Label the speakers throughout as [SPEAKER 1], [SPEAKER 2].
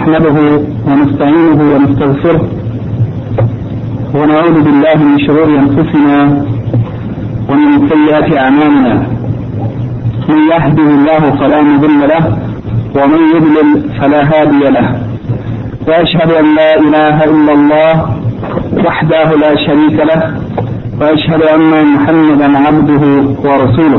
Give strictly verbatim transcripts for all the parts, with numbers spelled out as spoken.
[SPEAKER 1] نحمده ونستعينه ونستغفره ونعوذ بالله من شرور أنفسنا ومن سيئات أعمالنا. من يهده الله فلا مضل له ومن يضلل فلا هادي له، وأشهد أن لا إله إلا الله وحده لا شريك له، وأشهد أن محمدا عبده ورسوله.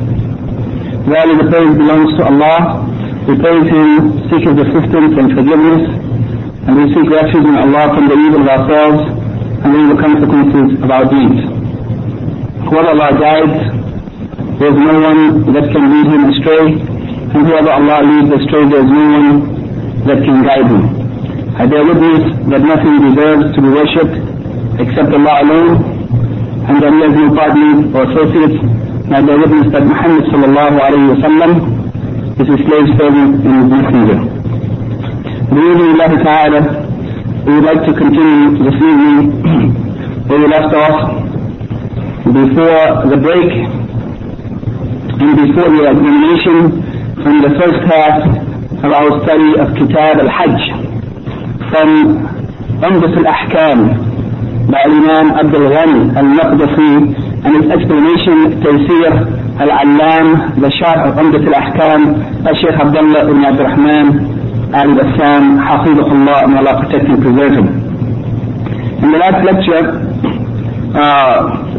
[SPEAKER 1] Verily the praise belongs to Allah. We praise Him, seek His assistance and forgiveness, and we seek refuge in Allah from the evil of ourselves and the evil consequences of our deeds. Whoever Allah guides, there is no one that can lead him astray, and whoever Allah leads astray, there is no one that can guide him. I bear witness that nothing deserves to be worshipped except Allah alone, and that He has no partners or associates. And I bear witness that Muhammad sallallahu alayhi wa sallam is His slave servant and His messenger. Bi-idhnillahi ta'ala, we would like to continue this evening where we left off before the break and before the examination from the first half of our study of Kitab al-Hajj from Umdat al-Ahkam by Imam Abdul Ghani al-Maqdisi, and its explanation Taysir al-Allam, the Sharh of Umdat al-Ahkam, Shaykh Abdullah ibn Abdul Rahman al-Bassam, Hafidhullah, and Allah protect and preserve him. In the last lecture, uh,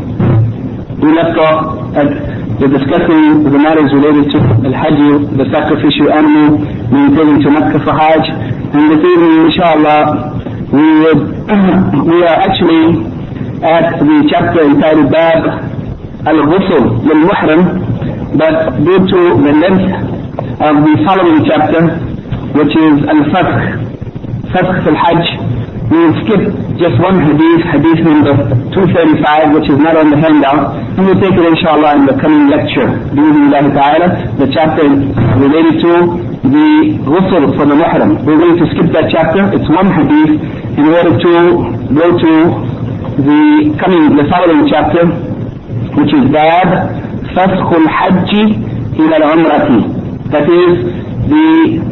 [SPEAKER 1] we left off at the discussing the matters related to al-Hajj, the sacrificial animal maintaining to Makkah for Hajj, and this evening, inshallah, we would we are actually at the chapter entitled Bab al-Ghusl lil-Muhrim, but due to the length of the following chapter, which is al-Fasq, Fasq al-Hajj, we will skip just one hadith, hadith number two thirty-five, which is not on the handout, and we'll take it inshallah in the coming lecture. Bi-idhnillahi ta'ala, the chapter related to the ghusl for the muhrim. We're going to skip that chapter. It's one hadith in order to go to the coming, the following chapter, which is Bab Fasq al-Hajj ila al-Umrati. That is the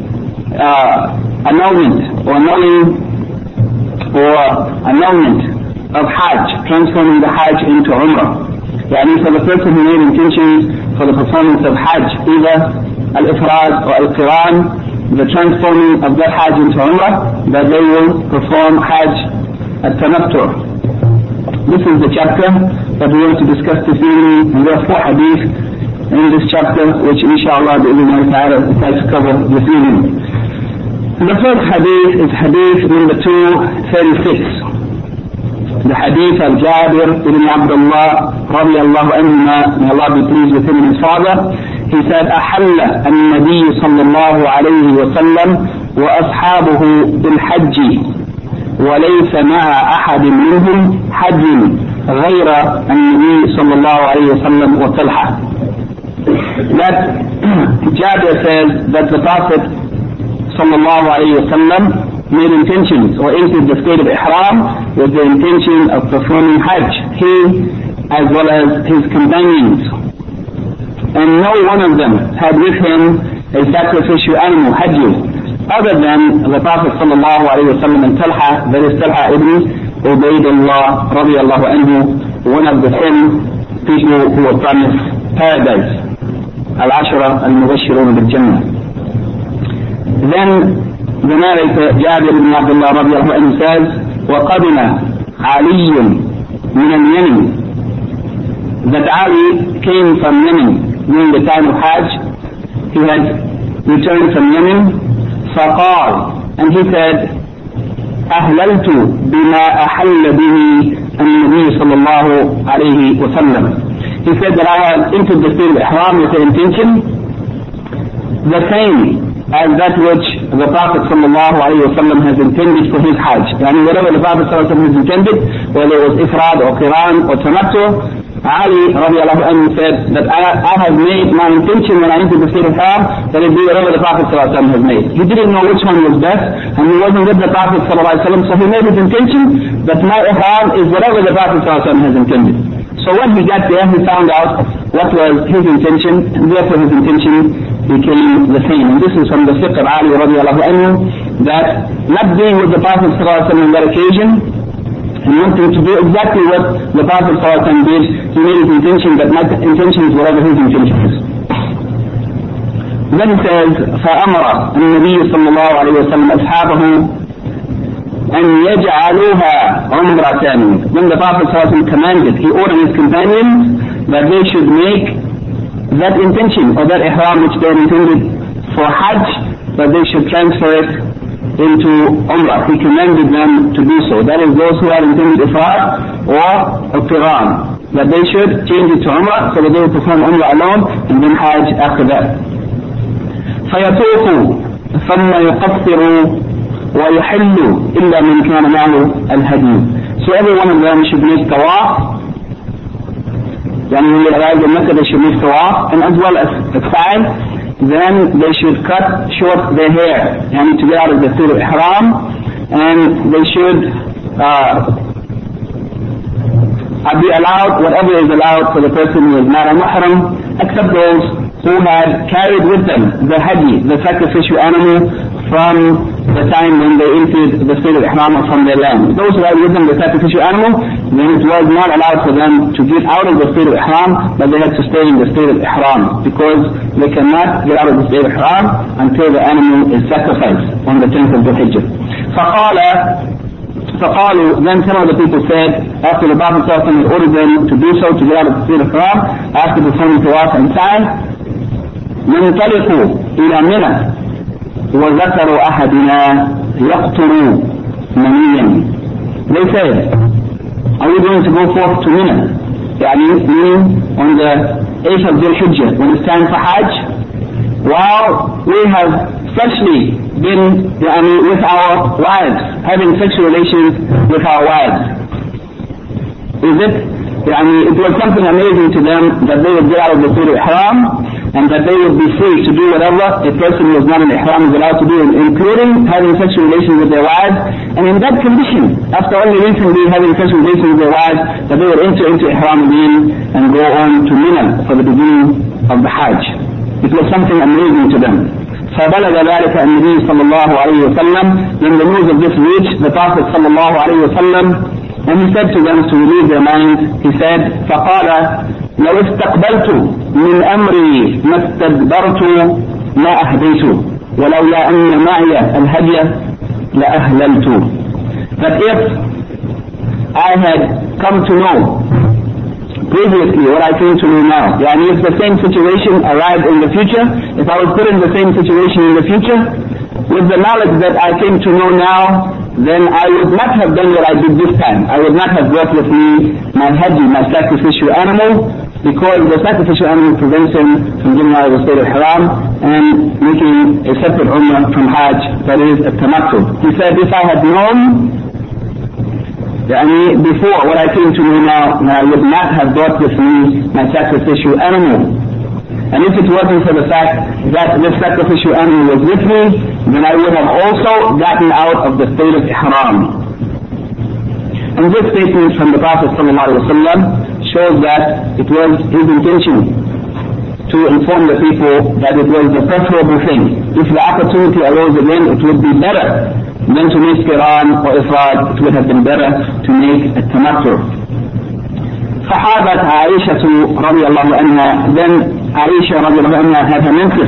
[SPEAKER 1] uh, annulment or annulling or annulment of Hajj, transforming the Hajj into Umrah. Yani for the person who made intentions for the performance of Hajj, either al-Ifrad or al-Qiran, the transforming of that Hajj into Umrah, that they will perform Hajj al-Tamattu. This is the chapter that we want to discuss this evening, and there are four hadith in this chapter, which inshallah bi'idhnillahi ta'ala is like to cover this evening. The first hadith is hadith number two thirty-six. The hadith of Jabir ibn Abdullah radiyallahu anhuma, may Allah be pleased with him and his father. He said, أحل النبي صلى الله عليه وسلم وأصحابه بالحج وليس مع أحد منهم حج غير النبي صلى الله عليه وسلم وطلحة. That Jabir says that the Prophet صلى الله عليه وسلم made intentions or entered the state of Ihram with the intention of performing Hajj, he as well as his companions. And no one of them had with him a sacrificial animal, Hajj, other than the Prophet sallallahu alayhi wa sallam and Talha, that is Talha ibn Ubaydullah radiyallahu anhu, one of the ten people who were promised paradise, al-ashara al-mubashirun bil-jannah. Then the narrator Jabir ibn Abdullah radiyallahu anhu says, وَقَدِمَ عَلِيٌّ مِنَ الْيَمِنِ, that Ali came from Yemen during the time of Hajj. He had returned from Yemen. فقال, and he said, أهللت بما أحل به النبي صلى الله عليه وسلم. He said that I have entered the state of Ihram with the intention the same as that which the Prophet sallallahu alayhi wa sallam has intended for his Hajj. Yani whatever the Prophet sallallahu alayhi wa sallam has intended, whether it was Ifrad or Qiran or Tamattu, Ali radiallahu anhu said that I, I have made my intention when I entered the state of Ihram that it be whatever the Prophet sallallahu alayhi wa sallam has made. He didn't know which one was best, and he wasn't with the Prophet sallallahu alayhi wa sallam, so he made his intention that my Ihram is whatever the Prophet sallallahu alayhi wa sallam has intended. So when he got there, he found out what was his intention, and therefore his intention became the same. And this is from the fiqh of Ali radiallahu anhu, that not being with the Prophet sallallahu alaihi wasallam on that occasion, and wanting to do exactly what the Prophet sallallahu alaihi wasallam did, he made his intention, but my intention is whatever his intention is. Then he says, فَأَمَرَ النَّبِيُّ صلى الله عليه وسلم أصحابه أن يجعلوها عمرة. When the Prophet sallallahu alaihi wasallam commanded, he ordered his companions that they should make that intention or that ihram which they intended for Hajj, that they should transfer it into Umrah. He commanded them to do so. That is, those who had intended Ifrad or Qiran, that they should change it to Umrah, so that they would perform Umrah alone and then Hajj after that. فَيَطُوفُوا ثُمَّ يُقَصِّرُوا وَيُحِلُّوا إِلَّا مَنْ كَانَ مَعَهُ الْهَدْيُ. So every one of them should make tawaf. When they arrive in Mecca, they should make tawaf, and as well as the sa'i. Then they should cut short their hair, and to get out of the state of ihram, and they should uh, be allowed whatever is allowed for the person who is not a muhram, except those who had carried with them the hadi, the sacrificial animal, from the time when they entered the state of ihram or from their land. Those who had with them the sacrificial animal, then it was not allowed for them to get out of the state of ihram, but they had to stay in the state of ihram, because they cannot get out of the state of ihram until the animal is sacrificed on the tenth of the Hijjah. فقال فقالوا, then some of the people said, after the Prophet ﷺ ordered them to do so, to get out of the state of ihram, after performing tawaf and sa'i, ننطلقوا إلى منى وذكر أحدنا يقطر منيا. They said, are we going to go forth to Mina? يعني meaning on the eighth of Dhul Hijjah, when it's time for Hajj, while we have freshly been يعني, with our wives, having sexual relations with our wives. Is it? يعني, it was something amazing to them that they would get out of the state of ihram, and that they would be free to do whatever a person who was not in ihram is allowed to do, including having sexual relations with their wives. And in that condition, after only recently having sexual relations with their wives, that they would enter into ihram again and go on to Mina for the beginning of the Hajj. It was something amazing to them. فبلغ ذلك النبي صلى الله عليه وسلم. When the news of this reached the Prophet صلى الله عليه وسلم, and he said to them to relieve their minds, he said, فقال لو استقبلت من أمري ما استدبرت ما أهديت ولولا أن معي الهدي لأهللت. That if I had come to know previously what I came to know now, yani if the same situation arrived in the future, if I was put in the same situation in the future, with the knowledge that I came to know now, then I would not have done what I did this time. I would not have brought with me my hadi, my sacrificial animal, because the sacrificial animal prevents him from getting out of the state of haram and making a separate umrah from Hajj, that is a tamattu. He said, if I had known yani, before what I came to know now, I would not have brought with me my sacrificial animal. And if it wasn't for the fact that this sacrificial animal was with me, then I would have also gotten out of the state of ihram. And this statement from the Prophet ﷺ shows that it was his intention to inform the people that it was the preferable thing. If the opportunity arose again, it would be better than to make Qiran or Ifrad. It would have been better to make a tamattu. فحاضت عائشة رضي الله عنها. Then Aisha رضي الله عنها had her menses,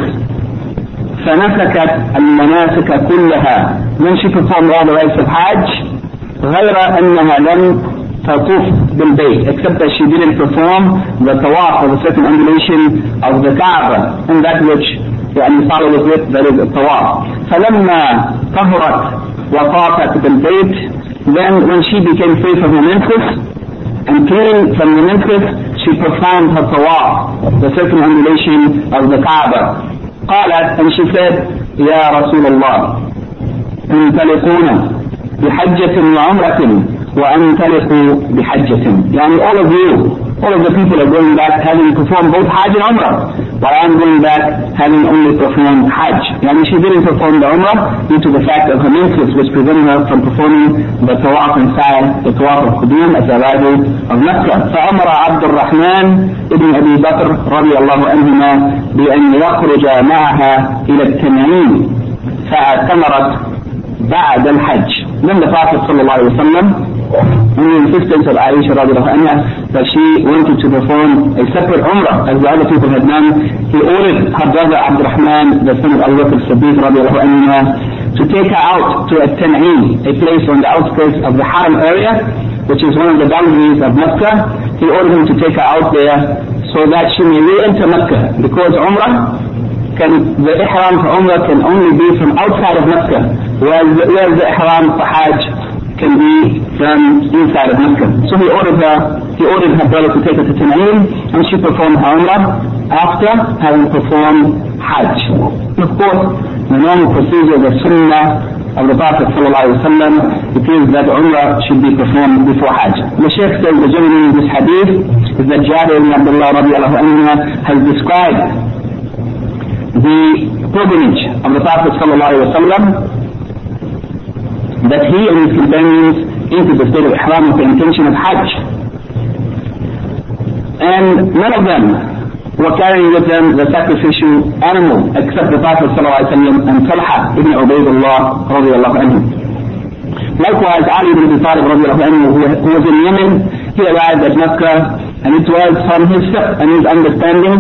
[SPEAKER 1] فنسكت المناسك كلها. Then she performed all the rites of Hajj, غير أنها لم تطوف بالبيت, except that she didn't perform the tawaf or the circumambulation of the Kaaba, and that which يعني followed with, that is the tawaf. فلما طهرت وطافت بالبيت, then when she became free from her menses and clean from the menses, she performed her tawaf, the circumambulation of the Kaaba. قالت, and she said, يا رسول الله انطلقون بحجة وعمرة وانطلقوا بحجة. يعني all of you, all of the people are going back having performed both Hajj and Umrah. while I'm going back having only performed Hajj. Yani she didn't perform the Umrah due to the fact of her menses, which prevented her from performing the Tawaf and Sa'i, the Tawaf al-Qudum at the arrival of Mecca. فأمر عبد الرحمن ابن أبي بكر رضي الله عنهما بأن يخرج معها إلى التنعيم فاعتمرت بعد الحج. Then the Prophet sallallahu alaihi wasallam, on the insistence of Aisha radiallahu anha, that she wanted to perform a separate Umrah as the other people had done, he ordered her brother Abdurrahman, the son of Abu Bakr as-Siddiq radiallahu anha, to take her out to At-Tan'im, a place on the outskirts of the Haram area, which is one of the boundaries of Mecca. He ordered him to take her out there so that she may re-enter Mecca, because Umrah, can, the Ihram for Umrah can only be from outside of Mecca, whereas, whereas the Ihram for Hajj can be from inside of Mecca. So he ordered her, he ordered her brother to take her to Tan'im, and she performed her Umrah after having performed Hajj. And of course, the normal procedure, the Sunnah of the Prophet sallallahu alaihi wasallam, it is that Umrah should be performed before Hajj. The Shaykh says the journey in this hadith is that Jabir ibn Abdullah radiallahu anhu has described the pilgrimage of the Prophet sallallahu alaihi wasallam, that he and his companions entered the state of Ihram with the intention of Hajj, and none of them were carrying with them the sacrificial animal except the Prophet sallallahu alaihi wasallam and Talha ibn Ubaydullah radiallahu anhu. Likewise, Ali ibn Abi Talib radiallahu anhu, who was in Yemen, he arrived at Mecca, and it was from his fiqh and his understanding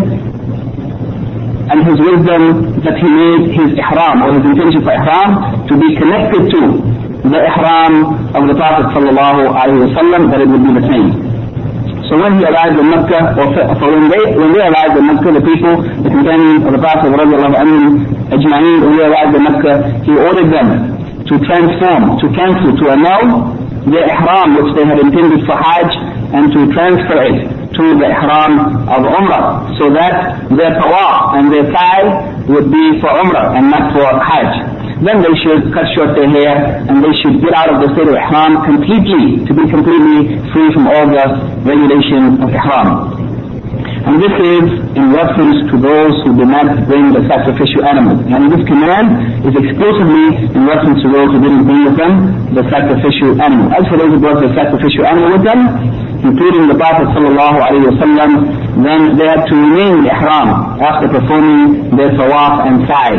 [SPEAKER 1] and his wisdom that he made his ihram, or his intention for ihram, to be connected to the ihram of the Prophet sallallahu alaihi wasallam, that it would be the same. So when he arrived in Mecca, or for when they, when they arrived in Mecca, the people, the companions of the Prophet radiallahu anhu ajma'in, when they arrived in Mecca, he ordered them to transform, to cancel, to annul the ihram which they had intended for Hajj, and to transfer it to the ihram of Umrah, so that their tawaf and their sa'i would be for Umrah and not for Hajj. Then they should cut short their hair, and they should get out of the state of ihram completely, to be completely free from all the regulations of ihram. And this is in reference to those who do not bring the sacrificial animal. And this command is exclusively in reference to those who didn't bring with them the sacrificial animal. As for those who brought the sacrificial animal with them, including the Prophet sallallahu alaihi wasallam, then they had to remain in ihram after performing their tawaf and sa'i.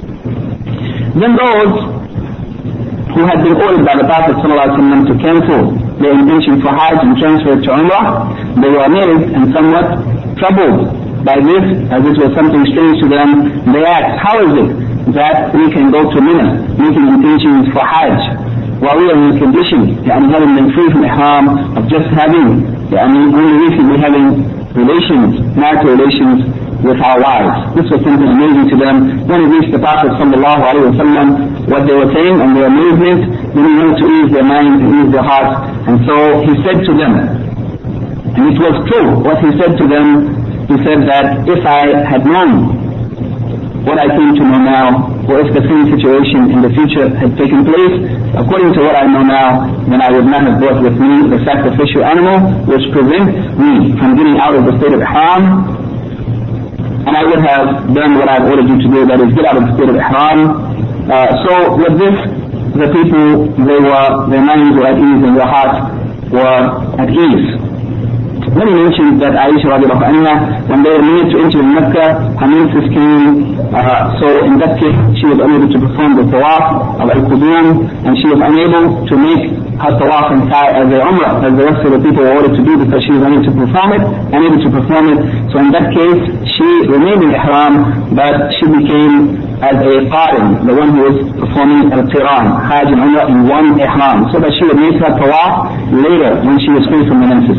[SPEAKER 1] Then those who had been ordered by the Prophet sallallahu alaihi wasallam to cancel their intention for Hajj and transfer it to Umrah, they were amazed and somewhat troubled by this, as this was something strange to them. They asked, how is it that we can go to Mina making intentions for Hajj, while we are in this condition, and having been free from ihram, of just having, I mean, only recently having relations, marital relations with our wives. This was something amazing to them. When it reached the Prophet sallallahu alaihi wasallam, what they were saying and their amazement, then he wanted to ease their minds and ease their hearts, and so he said to them, and it was true what he said to them, he said that if I had known what I came to know now, or if the same situation in the future had taken place, according to what I know now, then I would not have brought with me the sacrificial animal which prevents me from getting out of the state of ihram, and I would have done what I've ordered you to do, that is, get out of the state of ihram. Uh, so with this, the people, they were, their minds were at ease and their hearts were at ease. When he mentioned that Aisha radiallahu anha, when they were near to enter Mecca, her menses came, uh, so in that case she was unable to perform the tawaf of al-Qudum, and she was unable to make her tawaf and sa'i as a umrah, as the rest of the people were ordered to do, because she was unable to perform it, unable to perform it. So in that case, she remained in ihram, but she became as a qarin, the one who was performing al-qiran, hajj and umrah in one ihram, so that she would make her tawaf later when she was free from the menses.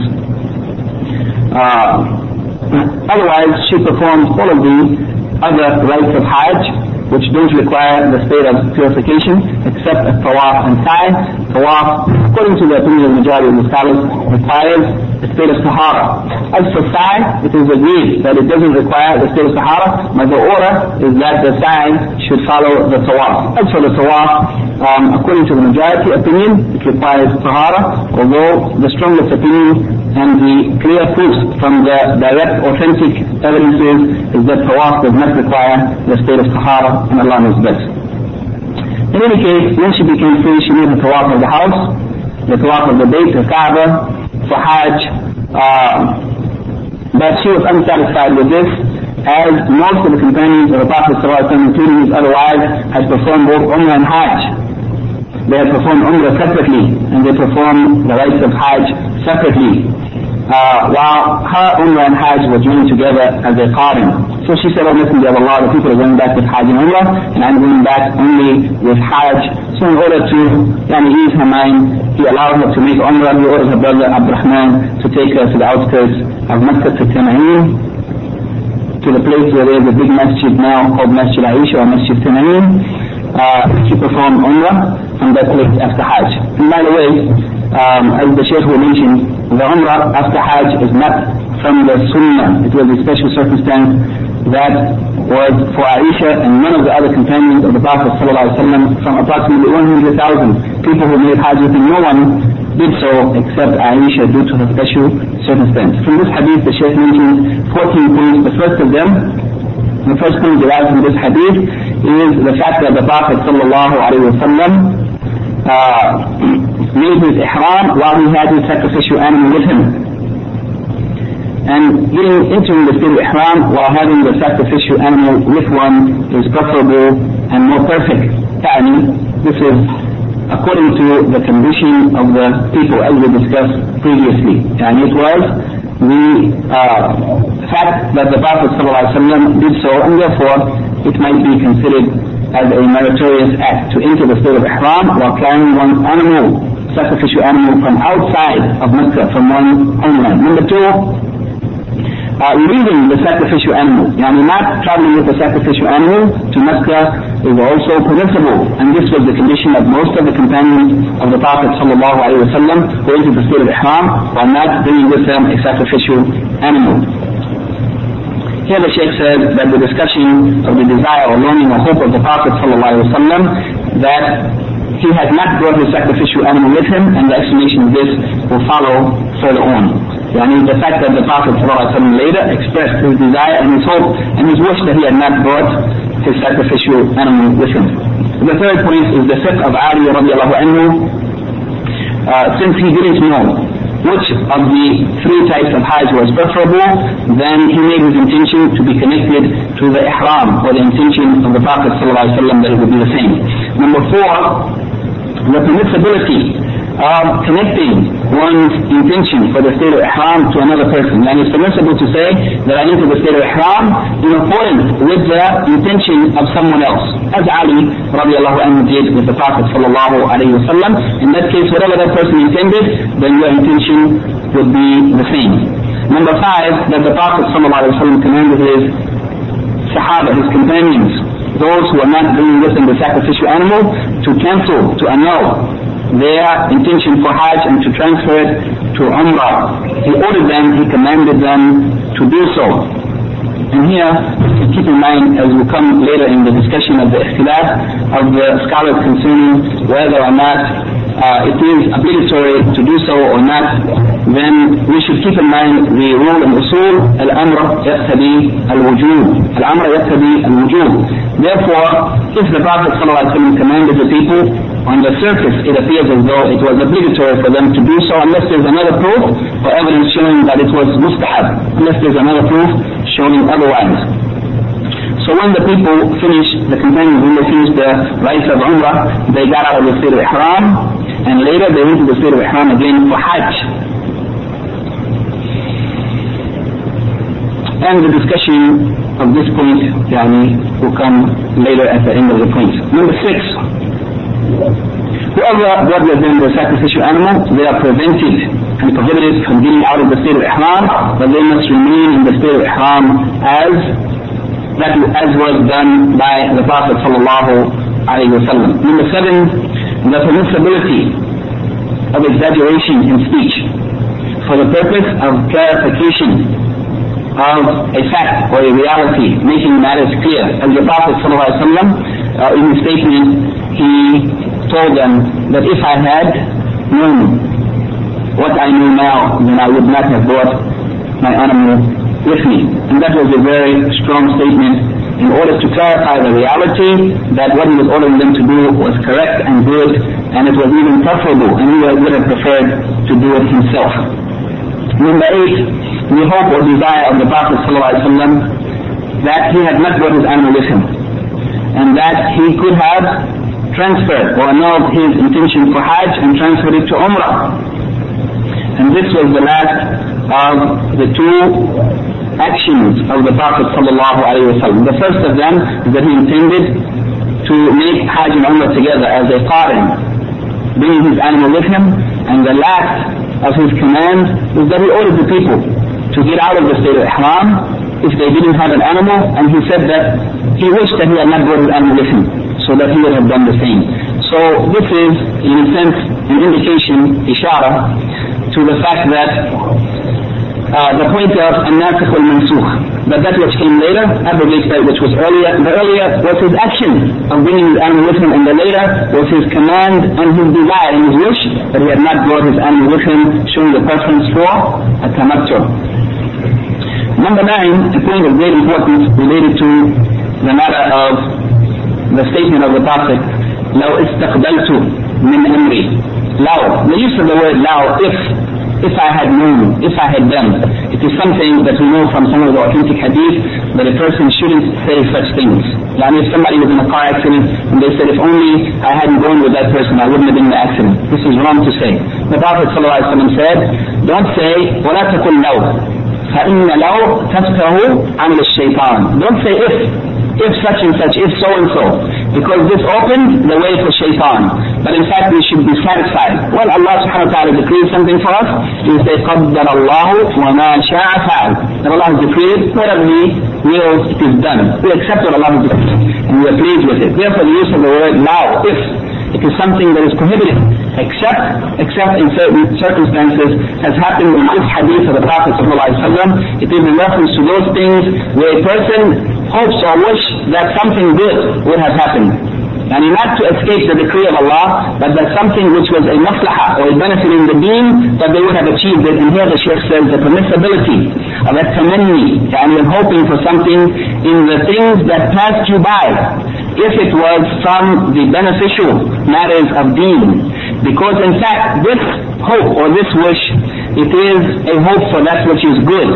[SPEAKER 1] Uh, otherwise, she performs all of the other rites of Hajj, which don't require the state of purification, except a tawaf and sa'i. tawaf, according to the opinion of the majority of the scholars, requires the state of tahara. As for sa'i, it is agreed that it doesn't require the state of tahara, but the order is that the sa'i should follow the tawaf. As for the tawaf, um, according to the majority opinion, it requires tahara, although the strongest opinion and the clear proofs from the direct authentic evidences is that tawaf does not require the state of tahara, and Allah knows best. In any case, when she became free, she made the tawaf of the house, the tawaf of the Bayt, the Kaaba, for Hajj, uh, but she was unsatisfied with this, as most of the companions of the Prophet ﷺ, including his other wives, had performed both Umrah and Hajj. They had performed Umrah separately, and they performed the rites of Hajj separately, uh, while her Umrah and Hajj were joined together as a qarin. So she said, "O Messenger of Allah, the people are going back with Hajj and Umrah, and I'm going back only with Hajj." So in order to yani, ease her mind, he allowed her to make Umrah. He ordered her brother Abdurrahman to take her to the outskirts of Makkah, to Tana'im, to the place where there is a big masjid now called Masjid Aisha or Masjid Tana'im. Uh, she performed Umrah from that place after Hajj. And by the way, um, as the Shaykh will mention, the Umrah after Hajj is not from the Sunnah. It was a special circumstance that was for Aisha and none of the other companions of the Prophet ﷺ, from approximately one hundred thousand people who made Hajj with him. No one did so except Aisha due to her special circumstance. From this hadith, the Shaykh mentions fourteen points. The first of them, the first thing derived from this hadith is the fact that the Prophet sallallahu alaihi wasallam uh, made his ihram while he had his sacrificial animal with him. And getting into the state of ihram while having the sacrificial animal with one is preferable and more perfect. This is according to the condition of the people, as we discussed previously. And it was the uh, fact that the Prophet ﷺ did so, and therefore it might be considered as a meritorious act to enter the state of ihram while carrying one's animal, sacrificial animal, from outside of Mecca, from one's homeland. Number two, Uh, leaving the sacrificial animal, yani not traveling with the sacrificial animal to Mecca, is also permissible, and this was the condition of most of the companions of the Prophet sallallahu alaihi wasallam who entered the state of ihram while not bringing with them a sacrificial animal. Here the Shaykh said that the discussion of the desire or longing or hope of the Prophet sallallahu alaihi wasallam that he had not brought his sacrificial animal with him, and the explanation of this will follow further on. Yani the fact that the Prophet ﷺ later expressed his desire and his hope and his wish that he had not brought his sacrificial animal with him. The third point is the fiqh of Ali radiallahu anhu. Uh, since he didn't know which of the three types of Hajj was preferable, then he made his intention to be connected to the ihram, or the intention of the Prophet ﷺ that it would be the same. Number four, the permissibility of connecting one's intention for the state of ihram to another person. And it's permissible to say that I enter the state of ihram in accordance with the intention of someone else, as Ali radiallahu anhu did with the Prophet sallallahu alayhi wa sallam. In that case, whatever that person intended, then your intention would be the same. Number five, that the Prophet sallallahu alayhi wa sallam commanded his sahaba, his companions, those who are not bringing with them the sacrificial animal, to cancel, to annul their intention for Hajj and to transfer it to Umrah. He ordered them, he commanded them to do so. And here, keep in mind, as we come later in the discussion of the ikhtilaf of the scholars concerning whether or not uh, it is obligatory to do so or not, then we should keep in mind the rule in usul, al-amr yaqtadi al-wujub. Al-amr yaqtadi al-wujub. Therefore, if the Prophet ﷺ commanded the people, on the surface it appears as though it was obligatory for them to do so, unless there's another proof or evidence showing that it was mustahab, unless there's another proof showing otherwise. So when the people finished, the companions, when they finished the rites of Umrah, they got out of the state of ihram, and later they went to the state of ihram again for Hajj. And the discussion of this point yani, will come later at the end of the point. Number six, whoever brought with them the sacrificial animal, they are prevented and prohibited from getting out of the state of ihram, but they must remain in the state of ihram as that as was done by the Prophet sallallahu alaihi wasallam. Number seven, the permissibility of exaggeration in speech, for the purpose of clarification of a fact or a reality, making matters clear. As the Prophet ﷺ, uh, in his statement, he told them that if I had known what I know now, then I would not have brought my animal with me. And that was a very strong statement in order to clarify the reality that what he was ordering them to do was correct and good, and it was even preferable, and he would have preferred to do it himself. Number eight, the hope or desire of the Prophet ﷺ that he had not brought his animal with him, and that he could have transferred or annulled his intention for Hajj and transferred it to Umrah. And this was the last of the two actions of the Prophet ﷺ. The first of them is that he intended to make Hajj and Umrah together as a qarin, bringing his animal with him, and the last of his command is that he ordered the people to get out of the state of Ihram if they didn't have an animal, and he said that he wished that he had not brought his animal with him, so that he would have done the same. So this is, in a sense, an indication, ishara, to the fact that uh, the point of an-nasikh wal-mansukh, that that which came later abrogates that which was earlier. The earlier was his action of bringing his animal with him, and the later was his command and his desire and his wish that he had not brought his animal with him, showing the preference for a tamattu. Number nine, a point of great importance related to the matter of the statement of the Prophet, لو استقبلت من أمري. Law, the use of the word law, if, if I had known, if I had done. It is something that we know from some of the authentic hadith that a person shouldn't say such things. Like if somebody was in a car accident and they said, if only I hadn't gone with that person, I wouldn't have been in the accident. This is wrong to say. The Prophet ﷺ said, don't say, وَلَا تَقُلْ لَوْ فَإِنَّ لَوْ تَفْتَهُ عَمْلِ الشَّيْطَانِ. Don't say if, if such and such, if so and so, because this opened the way for shaitan. But in fact we should be satisfied. Well, Allah subhanahu wa ta'ala decreed something for us, we say قَدَّرَ اللَّهُ وَمَا شَاءَ فَعَلَ. That Allah has decreed, whatever He wills, it is done. We accept what Allah has decreed and we are pleased with it. Therefore the use of the word now, if, it is something that is prohibited, except except in certain circumstances, has happened in this hadith of the Prophet ﷺ. It is in reference to those things where a person hopes or wishes that something good would have happened. And not to escape the decree of Allah, but that something which was a maslahah or a benefit in the deen, that they would have achieved it. And here the Shaykh says the permissibility of a tamanni, and you're hoping for something in the things that passed you by, if it was from the beneficial matters of deen. Because in fact this hope or this wish, it is a hope for that which is good.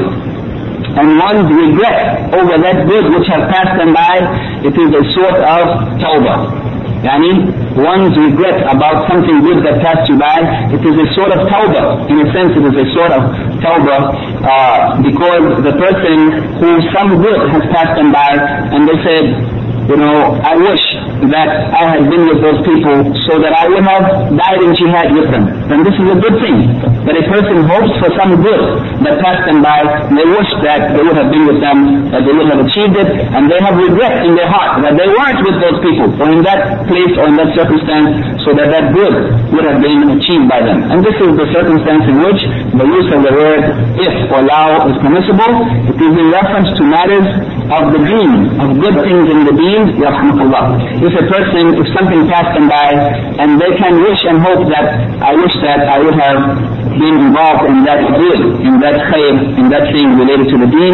[SPEAKER 1] And one's regret over that good which has passed them by, it is a sort of tawbah. Yani, one's regret about something good that passed you by, it is a sort of tawbah. In a sense, it is a sort of tawbah, uh, because the person who some good has passed them by, and they said, you know, I wish that I had been with those people so that I would have died in jihad with them. Then this is a good thing. That a person hopes for some good that passed them by, and they wish that they would have been with them, that they would have achieved it, and they have regret in their heart that they weren't with those people, or in that place, or in that circumstance, so that that good would have been achieved by them. And this is the circumstance in which the use of the word if or law is permissible. It is in reference to matters of the deen, of good things in the deen. Yarhamukallah. If a person, if something passed them by, and they can wish and hope that I wish that I would have been involved in that good, in that khayr, in that thing related to the deen,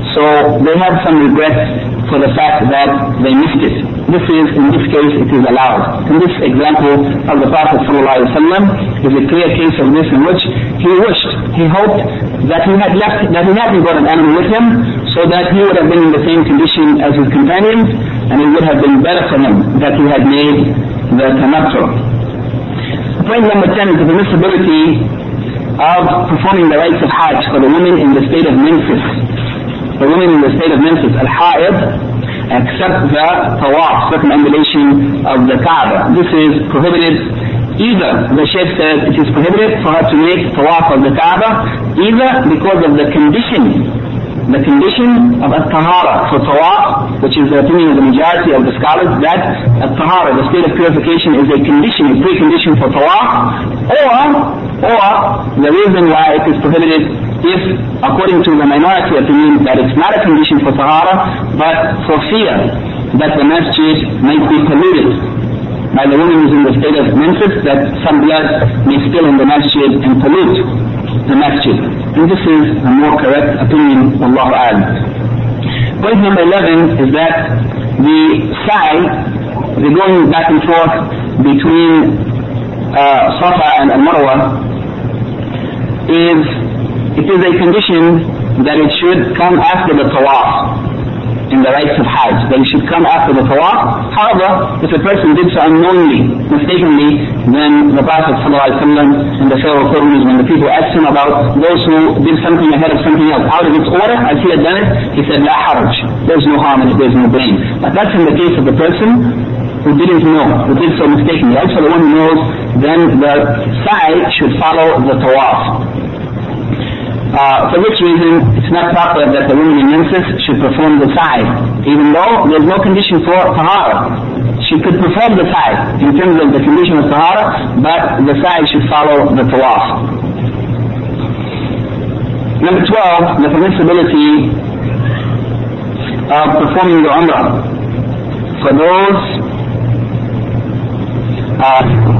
[SPEAKER 1] so they have some regret for the fact that they missed it. This is, in this case, it is allowed. In this example of the Prophet ﷺ is a clear case of this in which he wished, he hoped that he had left, that he hadn't got an animal with him, so that he would have been in the same condition as his companions, and it would have been better for him that he had made the tamattu. Point number ten is the permissibility of performing the rites of Hajj for the women in the state of Memphis. The women in the state of Memphis, al-Ha'id, except the tawaf, circumambulation of the Kaaba. This is prohibited. Either, the Shaykh says it is prohibited for her to make tawaf of the Kaaba, either because of the condition the condition of at-tahara for tawaf, which is the opinion of the majority of the scholars, that at-tahara, the state of purification, is a condition, a precondition for tawaf, or, or the reason why it is prohibited if, according to the minority opinion, that it's not a condition for tahara, but for fear that the masjid might be polluted by the woman who's in the state of menses, that some blood may spill in the masjid and pollute the masjid. And this is a more correct opinion, Wallahu a'lam. Point number eleven is that the sa'i, the going back and forth between uh, Safa and Al-Marwa, is, it is a condition that it should come after the tawaf in the rites of Hajj, that it should come after the tawaf. However, if a person did so unknowingly, mistakenly, then the Prophet ﷺ in the Surah Al-Qur'an, when the people asked him about those who did something ahead of something else out of its order, as he had done it, he said, La haraj, there's no harm in it, there's no blame. But that's in the case of the person who didn't know, who did so mistakenly. Also the one who knows, then the sa'i should follow the tawaf. Uh, for which reason, it's not proper that the woman in menses should perform the sa'i, even though there's no condition for tahara. She could perform the sa'i in terms of the condition of tahara, but the sa'i should follow the tawaf. Number twelve, the permissibility of performing the umrah for those uh,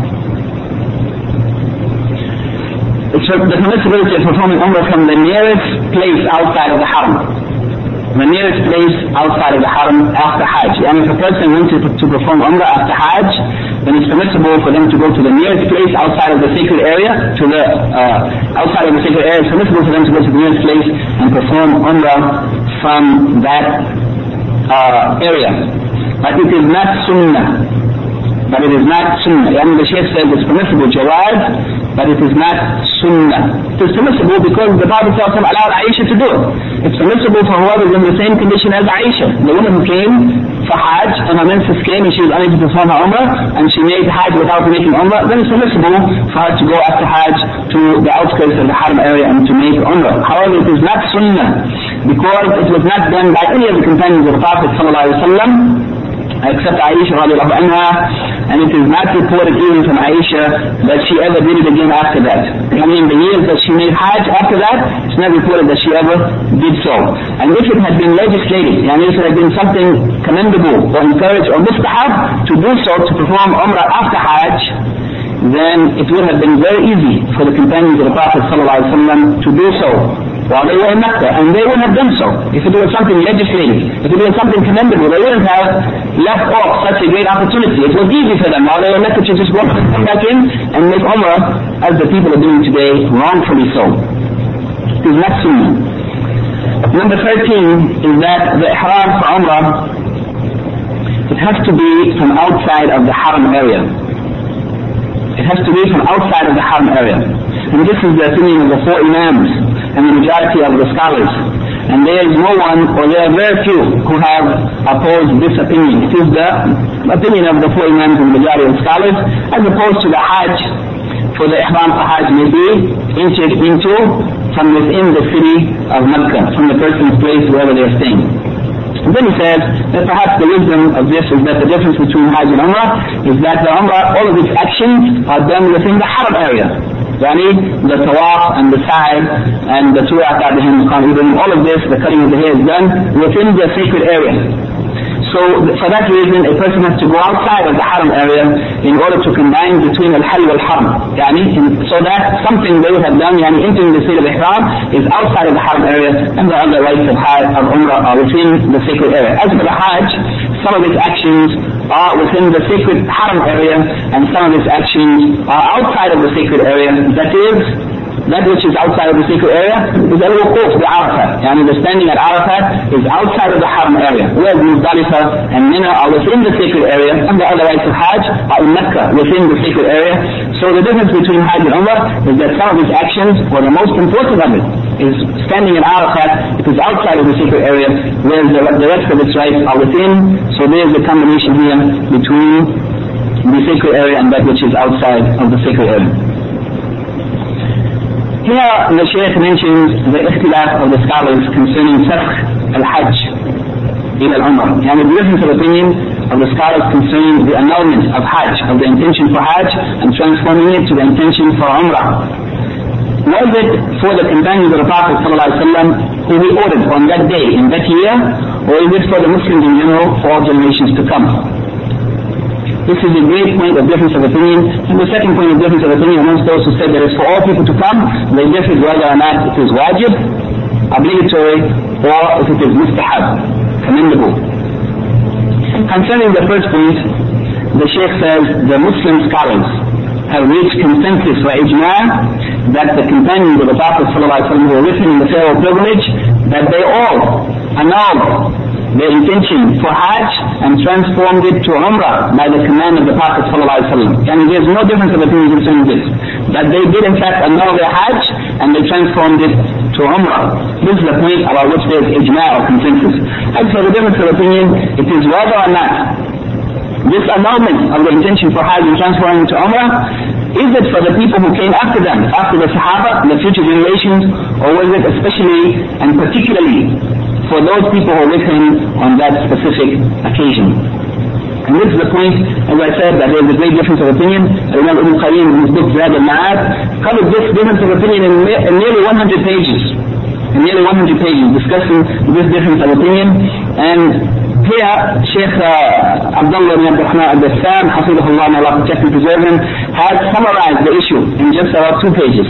[SPEAKER 1] It's the permissibility of performing umrah from the nearest place outside of the haram. The nearest place outside of the haram after Hajj. And if a person wants to, to perform umrah after Hajj, then it's permissible for them to go to the nearest place outside of the sacred area, to the uh, outside of the sacred area. It's permissible for them to go to the nearest place and perform umrah from that uh, area. But it is not sunnah. But it is not sunnah. And the Shaykh says it's permissible jawaz, but it is not sunnah. It is permissible because the Prophet ﷺ allowed Aisha to do it. It's permissible for whoever is in the same condition as Aisha, the woman who came for Hajj, and her menses came and she was unable to perform her umrah, and she made Hajj without making umrah. Then it's permissible for her to go after Hajj to the outskirts of the haram area and to make umrah. However, it is not sunnah because it was not done by any of the companions of the Prophet ﷺ, except Aisha radiallahu anha, and it is not reported even from Aisha that she ever did it again after that. I mean, the years that she made Hajj after that, it's not reported that she ever did so. And if it had been legislated, and if it had been something commendable or encouraged or mustahab to do so, to perform umrah after Hajj, then it would have been very easy for the companions of the Prophet ﷺ to do so while they were in Mecca, and they wouldn't have done so. If it was something legislated, if it was something commendable, they wouldn't have left off such a great opportunity. It was easy for them while they were in Mecca to just walk and come back in and make umrah, as the people are doing today, wrongfully so. It is not sunnah. Number thirteen is that the ihram for umrah, it has to be from outside of the haram area. It has to be from outside of the haram area. And this is the opinion of the four imams and the majority of the scholars. And there is no one, or there are very few, who have opposed this opinion. It is the opinion of the four imams and the majority of scholars, as opposed to the Hajj, for the ihram for Hajj may be entered into from within the city of Mecca, from the person's place wherever they are staying. And then he says that perhaps the wisdom of this is that the difference between Hajj and Umrah is that the Umrah, all of its actions are done within the haram area. Yani the tawaf and the sa'i and the two rakat behind the maqam Ibrahim, all of this, the cutting of the hair is done within the sacred area. So for that reason, a person has to go outside of the haram area in order to combine between al-hal wal-haram. Yani, so that something they would have done, yani entering the state of ihram, is outside of the haram area, and the other rites of Hajj, of Umrah, are within the sacred area. As for the Hajj, some of its actions are within the sacred haram area, and some of its actions are outside of the sacred area. That is, that which is outside of the sacred area is al-wuquf bi Arafat. Yani the standing at Arafat is outside of the haram area, whereas Muzdalifah and Mina are within the sacred area, and the other rites of Hajj are in Mecca, within the sacred area. So the difference between Hajj and Umrah is that some of its actions, or the most important of it, is standing at Arafat. It is outside of the sacred area, whereas the, the rest of its rites are within. So there is a combination here between the sacred area and that which is outside of the sacred area. Here the Shaykh mentions the ikhtilaf of the scholars concerning Safh al-Hajj ila al-Umrah, and the difference of opinion of the scholars concerning the annulment of Hajj, of the intention for Hajj and transforming it to the intention for Umrah. Was it for the companions of the Prophet ﷺ who he ordered on that day, in that year, or is it for the Muslims in general, for all generations to come? This is a great point of difference of opinion. And the second point of difference of opinion amongst those who said that it's for all people to come, they differ whether or not it is wajib, obligatory, or if it is mustahab, commendable. Concerning the first point, the Shaykh says the Muslim scholars have reached consensus or ijma' that the companions of the Prophet ﷺ who were with him in the pharaoh pilgrimage, that they all annulled their intention for Hajj and transformed it to Umrah by the command of the Prophet ﷺ. And there is no difference of opinion concerning this, that they did in fact annul their Hajj and they transformed it to Umrah. This is the point about which there is ijma' or consensus. As for the difference of opinion, it is whether or not this annulment of the intention for Hajj and transforming it to Umrah, is it for the people who came after them, after the Sahaba, the future generations, or was it especially and particularly for those people who were with him on that specific occasion? And this is the point, as I said, that there is a great difference of opinion. Imam Ibn Qayyim in his book Zad al-Ma'ad covered this difference of opinion in, in nearly one hundred pages. In nearly one hundred pages discussing this difference of opinion. And here, Shaykh uh, Abdullah ibn Abdurrahman al-Bassam, Hafidhullah, may Allah protect and preserve him, has summarized the issue in just about two pages.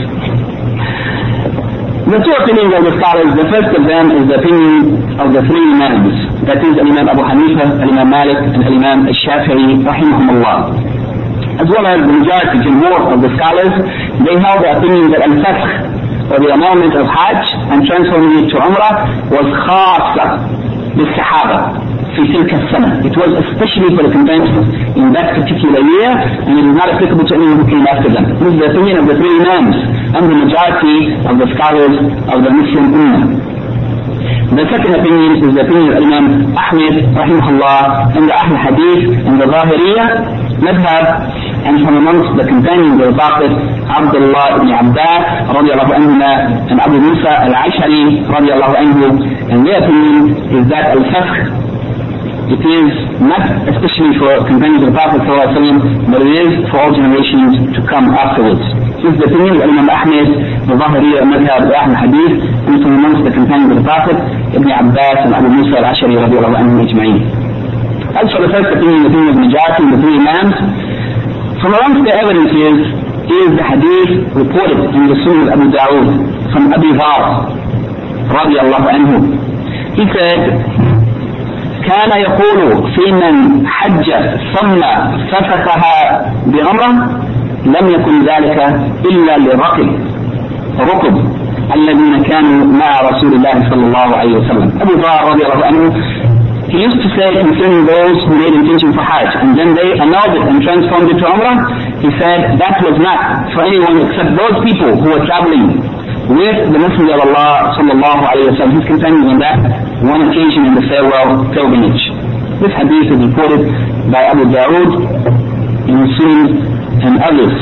[SPEAKER 1] The two opinions of the scholars, the first of them is the opinion of the three Imams, that is Imam Abu Hanifa, Imam Malik, and Imam al-Shafi'i, rahimahumullah. As well as the majority, jumhur of the scholars, they held the opinion that al-Fasakh, or the annulment of Hajj and transforming it to Umrah, was khasa bis-Sahaba. It was especially for the companions in that particular year, and it is not applicable to anyone who came after them. This is the opinion of the three Imams and the majority of the scholars of the Muslim Ummah. The second opinion is the opinion of Imam Ahmed rahimahullah and the Ahl Hadith and the Zahiriyah madhab, and from amongst the companions of the Prophet, Abdullah ibn Abbas radiallahu anhu and Abu Musa al-Ashari radiallahu anhu, and their opinion is that al-Fasakh, it is not especially for companions of the Prophet ﷺ, but it is for all generations to come afterwards. This is the opinion of Imam Ahmed, the Zahiriyya, Madhab, the Ahl Hadith, and from amongst the companions of the Prophet, Ibn Abbas and Abu Musa al-Ashari radiallahu anhu ajma'in. As for the first opinion, the opinion of the majority of the three Imams, from amongst the evidences is the hadith reported in the Sunnah of Abu Dawud from Abi Dharr radiallahu anhu. He said, كان يقول في من حج ثم فسخها بعمرة لم يكن ذلك إلا للركب ركب الذين كانوا مع رسول الله صلى الله عليه وسلم. Abu Dharr رضي الله عنه, he used to say concerning those who made intention for Hajj and then they annulled it and transformed it to Umrah, he said that was not for anyone except those people who were traveling with the Messenger of Allah sallallahu alayhi wa sallam, his companions on that one occasion in the farewell pilgrimage. This hadith is reported by Abu Dawud, Ibn Sunnah, and others.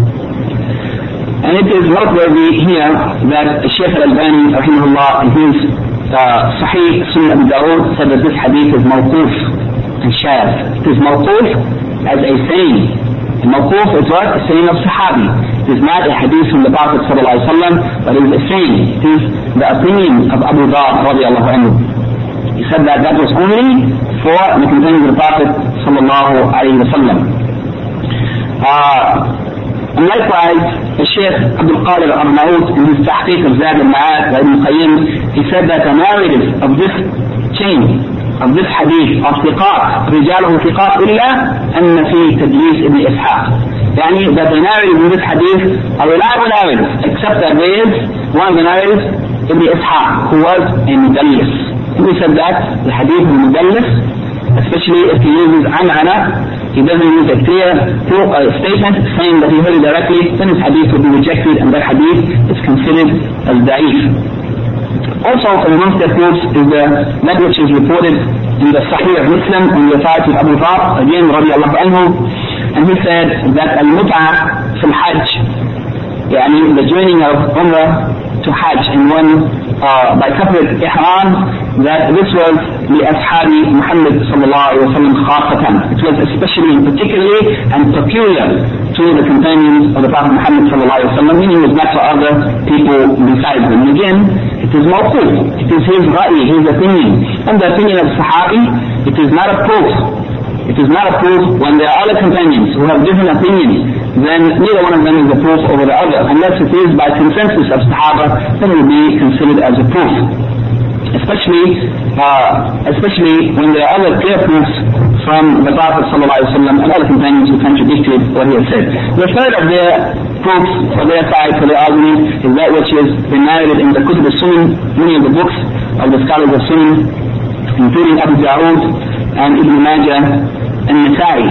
[SPEAKER 1] And it is noteworthy here that Shaykh al-Albani rahimahullah in his uh, Sahih Sunnah Abu Dawud said that this hadith is mawquf and shadh. It is mawquf as a saying. And mawquf is what? A saying of Sahabi. It is not a hadith from the Prophet sallallahu alaihi wasallam, but it is a saying. It is the opinion of Abu Dharr radiallahu anhu. He said that that was only for the companions of the Prophet sallallahu alaihi wasallam. Uh, and likewise, the Shaykh Abdul Qadir al-Arnaout in his tahqiq of Zad al-Ma'ad by Ibn Qayyim, he said that the narrative of this chain, of this hadith, of ثقات رجاله ثقات إلا أن فيه تدليس ابن إسحاق. يعني that the narrative in this hadith are reliable narratives, except that there is one of the narratives, Ibn Ishaq, who was a mudallis. And we said that the hadith of mudallis, especially if he uses an'ana, he doesn't use a clear uh, statement saying that he heard it directly, then his hadith will be rejected and that hadith is considered as da'if. Also from amongst their proofs is the that which is reported in the Sahih of Muslim in the authority of Abu Dharr, again radiallahu anhu, and he said that al-mut'ah fil hajj, يعني the joining of Umrah to Hajj in one uh, by separate ihram, that this was لأصحاب Muhammad sallallahu alayhi wa sallam khasatan. It was especially, particularly and peculiar to the companions of the Prophet Muhammad sallallahu alayhi wa sallam, meaning it was not for other people besides them. And again, it is mawquf, it is his ra'i, his opinion. And the opinion of Sahabi, it is not a proof. It is not a proof. When there are other companions who have different opinions, then neither one of them is a proof over the other. Unless it is by consensus of Sahaba, then it will be considered as a proof. Especially, uh, especially when there are other clear proofs from the Prophet ﷺ and other companions who contradicted what he had said. The third of their proofs for their side, for their argument, is that which has been narrated in the Kutub al-Sunan, many of the books of the scholars of Sunan, including Abu Dawud and Ibn Majah and Nasa'i.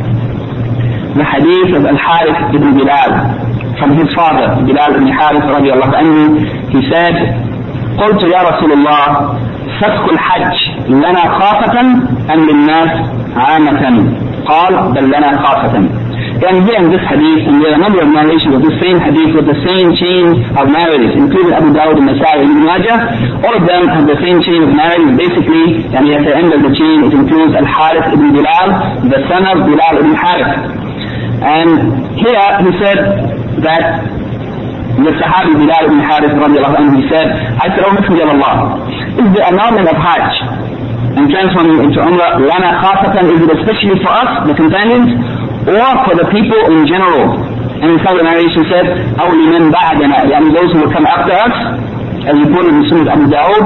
[SPEAKER 1] The hadith of Al-Harith ibn Bilal from his father, Bilal ibn Harith radiallahu anhu, he said, قلت يا رسول الله فسخ الحج لنا خاصة أم للناس عامة؟ قال بل لنا خاصة. And here in this hadith, and there are a number of narrations of the same hadith with the same chain of narratives, including Abu Dawud and Nasa'i and Ibn Majah. All of them have the same chain of narratives. Basically, and at the end of the chain, it includes Al-Harith ibn Bilal, the son of Bilal ibn Harith. And here he said that the Sahabi Bilal ibn Harith radiallahu anhu, he said, I said, O Messenger of Allah, is the annulment of Hajj and transforming into Umrah lana khasatan, is it especially for us, the companions, or for the people in general? And in some narration said, أو لمن بعدنا, يعني those who will come after us, as reported in Sunnah Abu Dawud.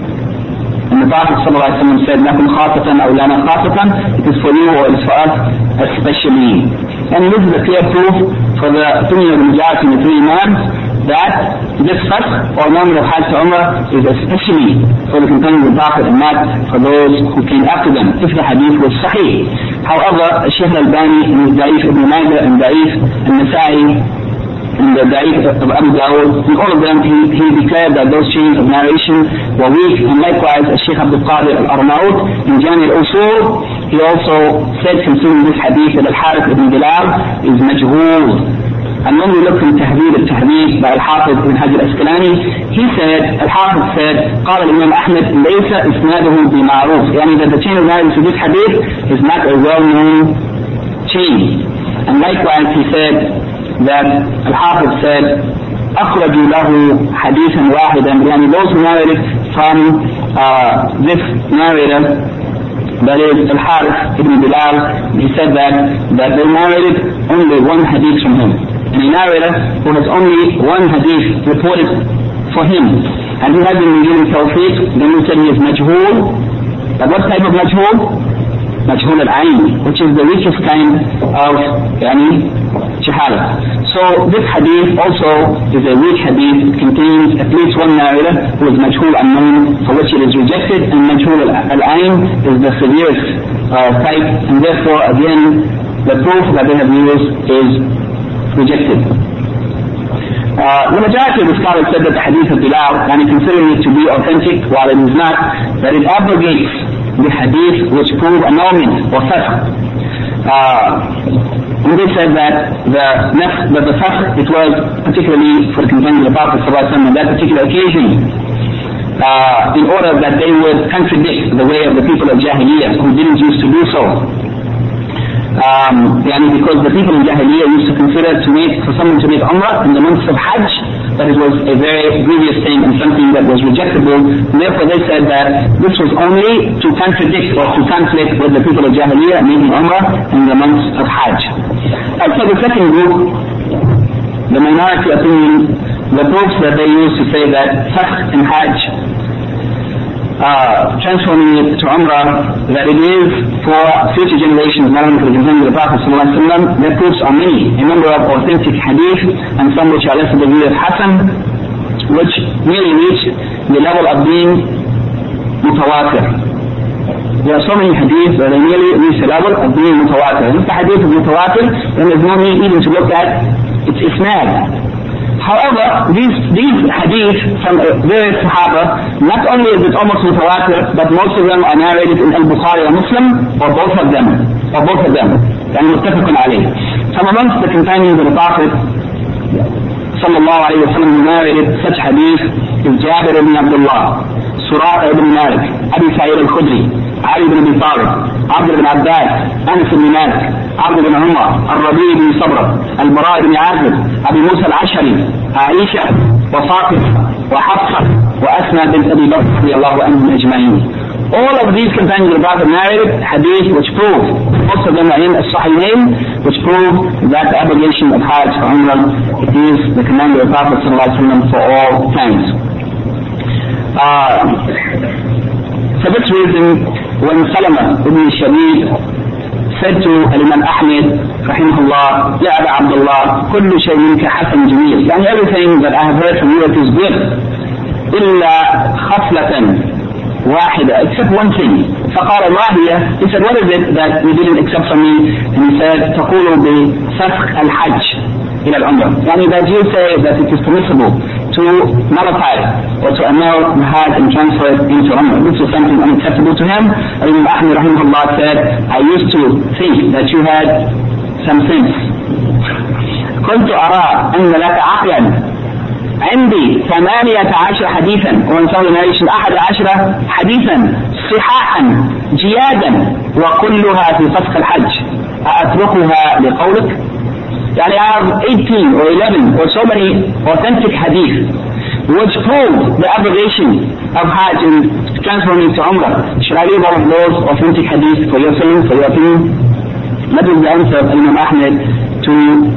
[SPEAKER 1] And the Prophet sallallahu alaihi wasallam said, لكم خاصة أو لنا خاصة, it is for you or it is for us especially. And this is a clear proof for the opinion of the majority of the three Imams, that this fasq or number of Hajj to Umrah is especially for the companions of the Prophet and not for those who came after them, if the hadith was sahih. However, Shaykh al-Albani in his Da'if Ibn Majah and Da'if al-Nasa'i and the Da'if of Abu Dawud, in all of them he, he declared that those chains of narration were weak. And likewise, Shaykh Abdul Qadir al-Arnaut in Jami al-Usul, he also said concerning this hadith that Al-Harith ibn Bilal is majhul. And when we look in Tahdhib al-Tahdhib by Al-Hafiz ibn Hajar al-Asqalani, he said, Al-Hafiz said, قال الإمام أحمد ليس إسناده بمعروف, يعني that the chain of narration to this hadith is not a well-known chain. And likewise he said that Al-Hafiz said, أخرجوا له حديثا واحدا, يعني those who narrated from uh, this narrator, that is Al-Harith ibn Bilal, he said that, that they narrated only one hadith from him. And a narrator who has only one hadith reported for him, and he has been given tawfiq, then we said he is majhul. But what type of majhul? Majhul al-ayn, which is the weakest kind of yani, shahala. So this hadith also is a weak hadith. It contains at least one narrator who is majhul unknown, for which it is rejected, and majhul al-ayn is the severest uh, type, and therefore again the proof that they have used is rejected. Uh, the majority of the scholars said that the hadith of Bilal, and considering it to be authentic while it is not, that it abrogates the hadith which prove annulment or fasq. Uh, and they said that the next, that the fasq, it was particularly for the companions of the Prophet ﷺ on that particular occasion, uh, in order that they would contradict the way of the people of Jahiliyyah who didn't used to do so. Um, because the people in Jahiliyyah used to consider to make, for someone to make Umrah in the months of Hajj, that it was a very grievous thing and something that was rejectable. And therefore they said that this was only to contradict or to conflict with the people of Jahiliyyah making Umrah in the months of Hajj. And so the second group, the minority opinion, the proofs that they used to say that fasq in Hajj, Uh, transforming it to Umrah, that it is for future generations, not only for the companions of the Prophet ﷺ. Their proofs are many, a number of authentic hadith, and some which are less of the view of Hasan, which really reach the level of being mutawatir. There are so many hadiths that they nearly reach the level of being mutawatir. And if the hadith is mutawatir, then there's no need even to look at its isnad. However, these, these hadith from various Sahaba, not only is it almost mutawatir, but most of them are narrated in Al-Bukhari or Muslim, or both of them, or both of them, and muttafaqun alayh. From amongst the companions of the Prophet sallallahu alayhi wa sallam who narrated such hadith is Jabir ibn Abdullah, Surah ibn Malik, Abi Sa'id al-Khudri, Ali ibn Abi Talib, Abd ibn Abbas, Anas ibn Malik, Abd ibn Umar, Al-Rabi ibn Sabra, Al-Bara ibn Azib, Abi Musa al-Ashari, Aisha, wa Fatima, wa Hafsa, wa Asma bint Abi Bakr radiyallahu anhum ajma'in. All of these companions of the Prophet narrated hadith which prove, most of them are in As-Sahihain, which prove that the obligation of Hajj for Umrah is the command of the Prophet sallallahu alaihi wasallam for all times. Uh, for this reason, when Salama ibn Sharid said to Imam Ahmed rahimahullah, Ya Aba Abdullah, kullu shay minka hasan jameel, and everything that I have heard from you is good, illa khaflatan واحدة, except one thing. فقال ما هي? He said, what is it that you didn't accept from me? And he said, تقول بفسخ الحج إلى العمرة. يعني that you say that it is permissible to nullify or to annul the Hajj and transfer it into Umrah. This was something unacceptable to him. Imam Ahmed rahimahullah said, I used to think that you had some sense. كنت أرى أن لك عقلا عندي ثمانية عشر حديثا ومن صار narration أحد عشر حديثا صحاحا جيادا وكلها في فسخ الحج أتركها لقولك. يعني I have eighteen or eleven or so many authentic hadith which prove the obligation of Hajj and transferring to Umrah. Should I leave all of those authentic hadith for your feeling, for your opinion? That is the answer of Imam Ahmed to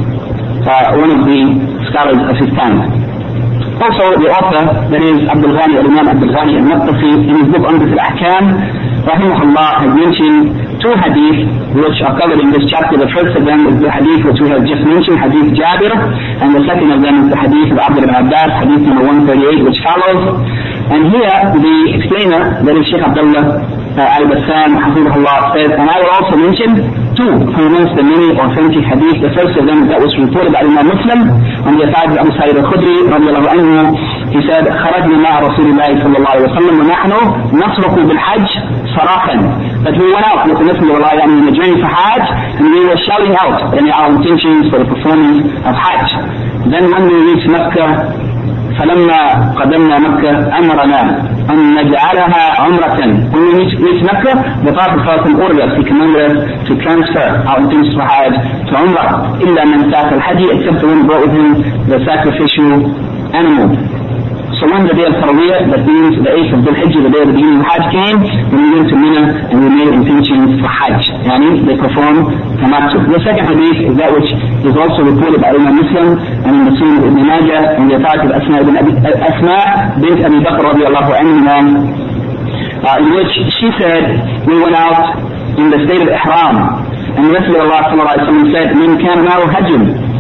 [SPEAKER 1] uh, one of the scholars of his time. Also, the author, that is Abdul Ghani, Imam Abdul Ghani al-Maqdisi, in his book Umdat al-Ahkam, rahimahullah, has mentioned two hadith which are covered in this chapter. The first of them is the hadith which we have just mentioned, hadith Jabir, and the second of them is the hadith of Abd ibn Abbas, hadith number one thirty-eight, which follows. And here, the explainer, that is Sheikh Abdullah uh, al-Bassam, hafizahullah, says, and I will also mention two from amongst the many authentic hadith. The first of them that was reported by Imam Muslim on the side of Abu Sa'id al-Khudri radiyallahu anhu. He said, خرجنا مع رسول الله صلى الله عليه وسلم ونحن نصرف بالحج صراخا. That we went out with the Messenger of Allah in the journey for Hajj, and we were shouting out in our intentions for the performance of Hajj. Then when we reached Mecca, فلما قدمنا مكة أمرنا أن نجعلها عمرة. When we reached Mecca, the Prophet ordered us, he commanded us to transfer our intentions for Hajj to Umrah. إلا من ساق الحج, except when he brought with him the sacrificial animal. So when the day of Tarawiyah, that means the eighth of Dhul Hijjah, the day of the beginning of Hajj came, when we went to Mina and we made intentions for Hajj. Yani they performed tamattu. The second hadith is that which is also reported by Imam Muslim and in the Sunnah of Ibn Majah and the authority of Asma ibn Abi, Asma bint Abi Bakr radiyallahu anha, uh, in which she said, we went out in the state of Ihram, and the Messenger of Allah sallallahu alayhi wa sallam said, من كان معه هج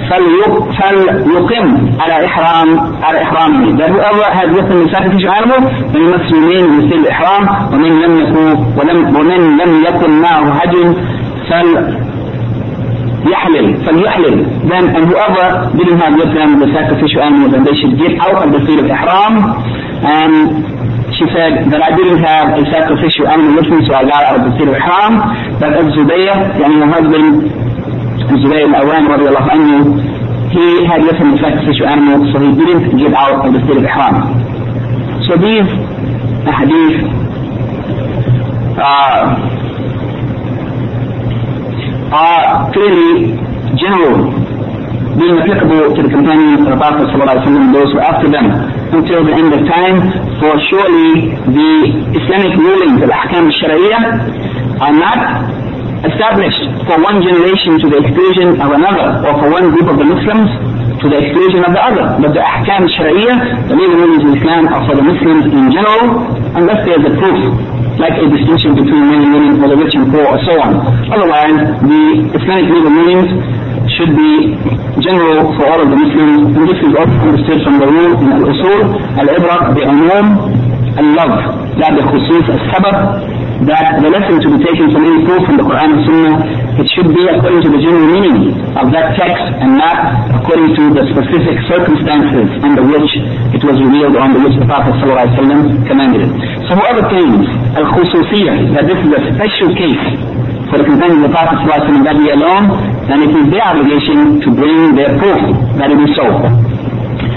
[SPEAKER 1] فليقم على إحرام على إحرامه. That whoever has with him the sacrificial animal, then he must remain in the state of Ihram. ومن لم يكن ولم ومن لم يكن معه هج فليحلل فليحلل. Then and whoever didn't have with them the sacrificial animal, then they should get out of the state of Ihram. And she said that I didn't have a sacrificial animal with me, so I got out of the state of Ihram. But Az-Zubayr, yani her husband Zubayr al-Awwam radiyallahu anhu, he had with him the sacrificial animal, so he didn't get out of the state of Ihram. So these hadith uh, are clearly general, being applicable to the companions of the Prophet sallallahu alaihi wasallam, those who after them until the end of time. For surely the Islamic rulings of Ahkam al-Shari'ah are not established for one generation to the exclusion of another, or for one group of the Muslims to the exclusion of the other. But the Ahkam al-Shari'ah, the legal rulings of Islam, are for the Muslims in general, unless there is a proof, like a distinction between men and women, or the rich and poor, or so on. Otherwise, the Islamic legal rulings should be general for all of the Muslims, and this is also understood from the rule in al-usul, al-ibra bi-umum al-lafz, la bi-khusus al-sabab, that the lesson to be taken from any proof from the Quran and Sunnah, it should be according to the general meaning of that text and not according to the specific circumstances under which it was revealed or under which the Prophet ﷺ commanded it. So whoever claims al-khususiyyah, that this is a special case for the companions of the Prophet ﷺ, that be alone, then it is their obligation to bring their proof that it is so.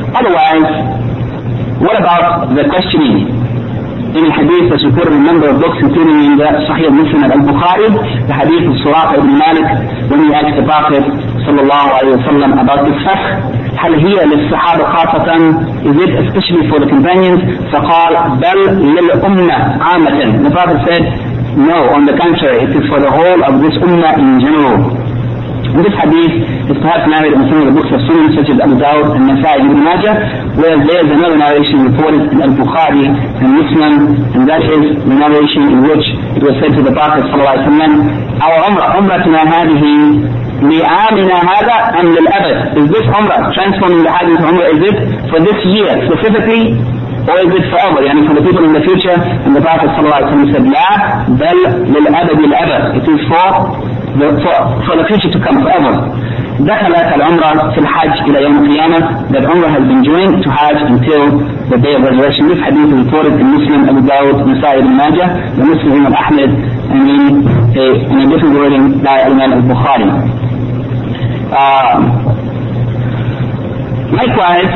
[SPEAKER 1] Otherwise, what about the questioning? In the hadith that's reported in a number of books, including in the Sahih Muslim al-Bukhari, the hadith of Surah ibn Malik, when he asked the Prophet sallallahu alayhi wa sallam about the fakh, هل هي للصحابة خاصة, is it especially for the companions? فقال بل للأمة عامة. The Prophet said, no, on the contrary, it is for the whole of this ummah in general. And this hadith is perhaps narrated in some of the books of Sunnah such as Abu Dawud and Nasa'i and Ibn Majah, whereas there is another narration reported in Al-Bukhari and Muslim, and that is the narration in which it was said to the Prophet sallallahu alaihi wasallam, our umrah, umratuna hadihi li'amina hada am lil-abad. Is this umrah, transforming the hajj into umrah, is it for this year specifically, or is it forever, yani for the people in the future? And the Prophet sallallahu alaihi wasallam said, la, bal lil-abad al-abad. It is for the, for, for the future to come forever. دخلت العمرة في الحج إلى يوم القيامة. That umrah has been joined to Hajj until the day of resurrection. This hadith is reported in Muslim, Abu Dawud, Nasa'i, Ibn Majah, the Muslim of Ahmed, and in a, in a different wording by Imam al-Bukhari. Uh, likewise,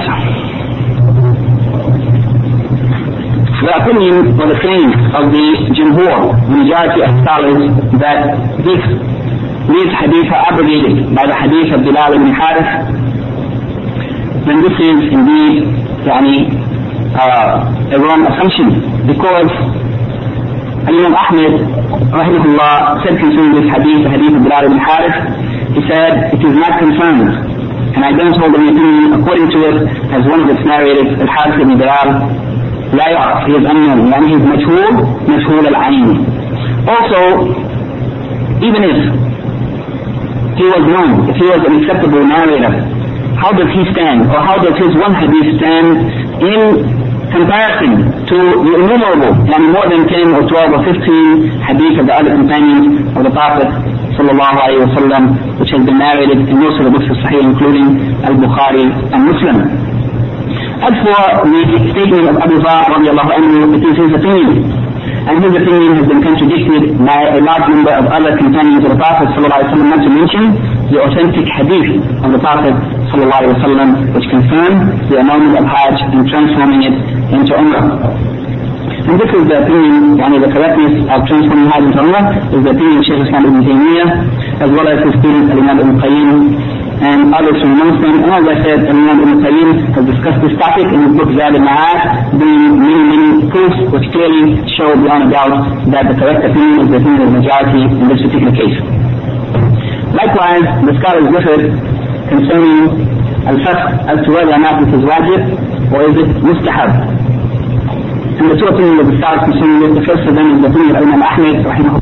[SPEAKER 1] the opinion or the claim of the Jumhur, the majority of scholars, that this these hadith are abrogated by the hadith of Bilal ibn Harith, then this is indeed yani, uh, a wrong assumption, because Imam Ahmed rahimahullah said concerning this hadith, the hadith of Bilal ibn Harith, he said it is not confirmed, and I don't hold any opinion according to it, as one of its narrators, Al-Harith ibn Bilal, لا يعرف, he is unknown, يعني he is مجهول, مجهول العين. Also, even if he was known, if he was an acceptable narrator, how does he stand, or how does his one hadith stand in comparison to the innumerable, and more than ten or twelve or fifteen hadith of the other companions of the Prophet sallallahu alayhi wa sallam, which has been narrated in most of the books of Sahih, including Al-Bukhari and Muslim. As for the statement of Abu Dharr radiallahu anhu, it is his opinion, and his opinion has been contradicted by a large number of other companions of the Prophet sallallahu alaihi wasallam, not to mention the authentic hadith of the Prophet sallallahu alaihi wasallam, which confirm the annulment of Hajj and transforming it into Umrah. And this is the opinion, yani the correctness of transforming Hajj into Umrah, is the opinion of Shaykh Islam ibn Taymiyyah, as well as his student Imam Ibn Qayyim, and others from amongst them. And as I said, Imam Ibn Qayyim has discussed this topic in his book Zad al-Ma'ad, bringing many, many proofs which clearly show beyond a doubt that the correct opinion is the opinion of the majority in this particular case. Likewise, the scholars differed concerning al-fasq as to whether or not this is wajib or is it mustahab. And the two opinions of the scholars concerning this, the first of them is the opinion of Imam Ahmed rahimahullah.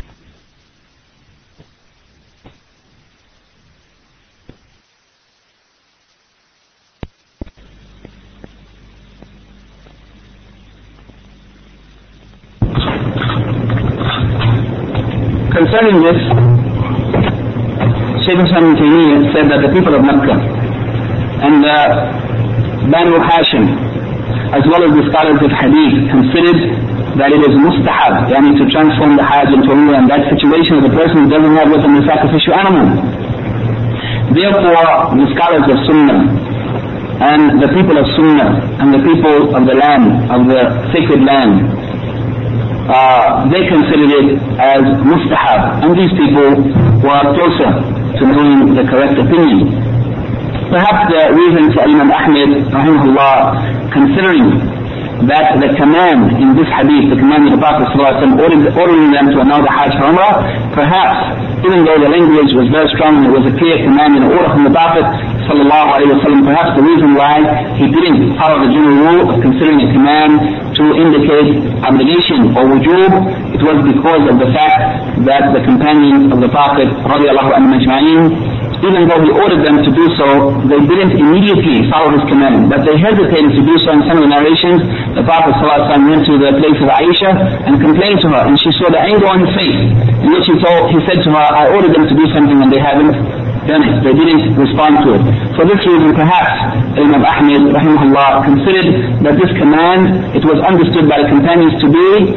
[SPEAKER 1] Concerning this, Shaykh Islam ibn Taymiyyah said that the people of Mecca and the Banu Hashim, as well as the scholars of Hadith, considered that it is mustahab, yani to transform the Hajj into Umrah in that situation of the person who doesn't have with him the sacrificial animal. Therefore, the scholars of Sunnah and the people of Sunnah and the people of the land, of the sacred land, Uh, they considered it as mustahab, and these people were closer to knowing the correct opinion. Perhaps the reason for Imam Ahmed rahimahullah considering that the command in this hadith, the command of the Prophet ordering, ordering them to annul the Hajj for Umrah, perhaps even though the language was very strong and it was a clear command and order from the Prophet sallallahu alaihi wasallam, perhaps the reason why he didn't follow the general rule of considering a command to indicate obligation or wujub, it was because of the fact that the companions of the Prophet radiallahu anhu ajma'in, even though he ordered them to do so, they didn't immediately follow his command, but they hesitated to do so. In some of the narrations, the Prophet ﷺ went to the place of Aisha and complained to her, and she saw the anger on his face, in which he, told, he said to her, I ordered them to do something and they haven't done it. They didn't respond to it. For this reason, perhaps Imam Ahmed rahimahullah considered that this command, it was understood by the companions to be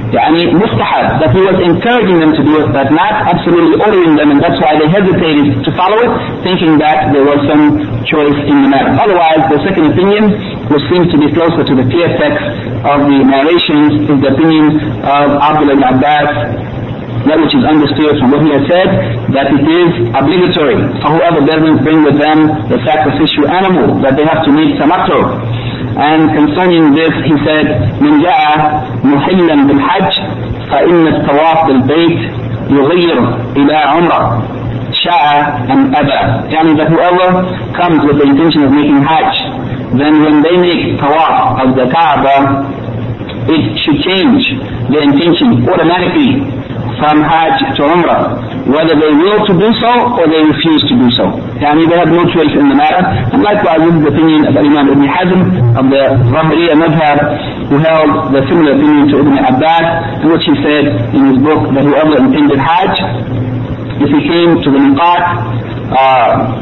[SPEAKER 1] يعني mustahab, that he was encouraging them to do it, but not absolutely ordering them, and that's why they hesitated to follow it, thinking that there was some choice in the matter. Otherwise, the second opinion, which seems to be closer to the clear text of the narrations, is the opinion of Abdullah ibn Abbas, that which is understood from what he has said, that it is obligatory for whoever doesn't bring with them the sacrificial animal, that they have to meet tamattu. And concerning this, he said, من جاء محلا بالحج فإن الطواف بالبيت يغير إلى عمرة شاء أم أبى. Yani that whoever comes with the intention of making hajj, then when they make tawaf of the Kaaba, it should change the intention automatically from Hajj to Umrah, whether they will to do so or they refuse to do so. Yani they have no choice in the matter. And likewise, this is the opinion of Imam Ibn Hazm of the Zahiriyya Madhab, who held the similar opinion to Ibn Abbas, in which he said in his book that whoever intended Hajj, if he came to the miqat, uh,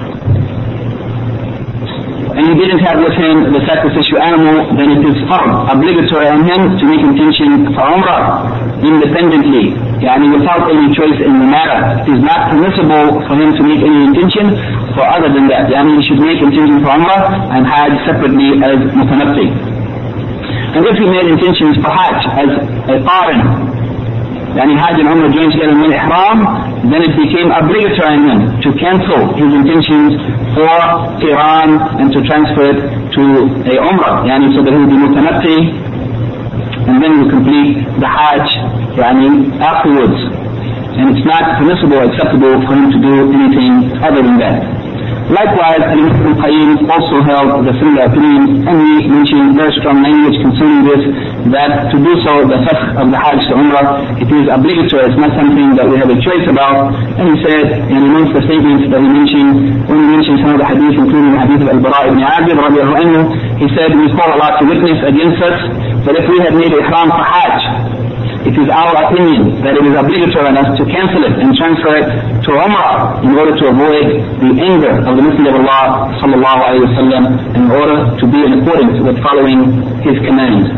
[SPEAKER 1] and he didn't have with him the sacrificial animal, then it is fard, obligatory on him to make intention for Umrah independently, yani without any choice in the matter. It is not permissible for him to make any intention for other than that. Yani he should make intention for Umrah and Hajj separately as mutanabbi. And if he made intentions for Hajj as a qarin, yani Hajj and Umrah joined together in Ihram, then it became obligatory on him to cancel his intentions for Qiran and to transfer it to a Umrah, yani so that he would be mutanabbi, and then he would complete the Hajj yani afterwards. And it's not permissible or acceptable for him to do anything other than that. Likewise, Ibn Qayyim also held the similar opinion, and he mentioned very strong language concerning this, that to do so, the fasq of the Hajj to Umrah, it is obligatory, it's not something that we have a choice about. And he said, and amongst the statements that he mentioned, when he mentioned some of the hadith, including the hadith of Al-Bara ibn Azib, radiallahu anhu, he said, we call Allah to witness against us, that if we had made ihram for Hajj, it is our opinion that it is obligatory on us to cancel it and transfer it to Umrah in order to avoid the anger of the Messenger of Allah sallallahu alayhi wa sallam, in order to be in accordance with following his commands.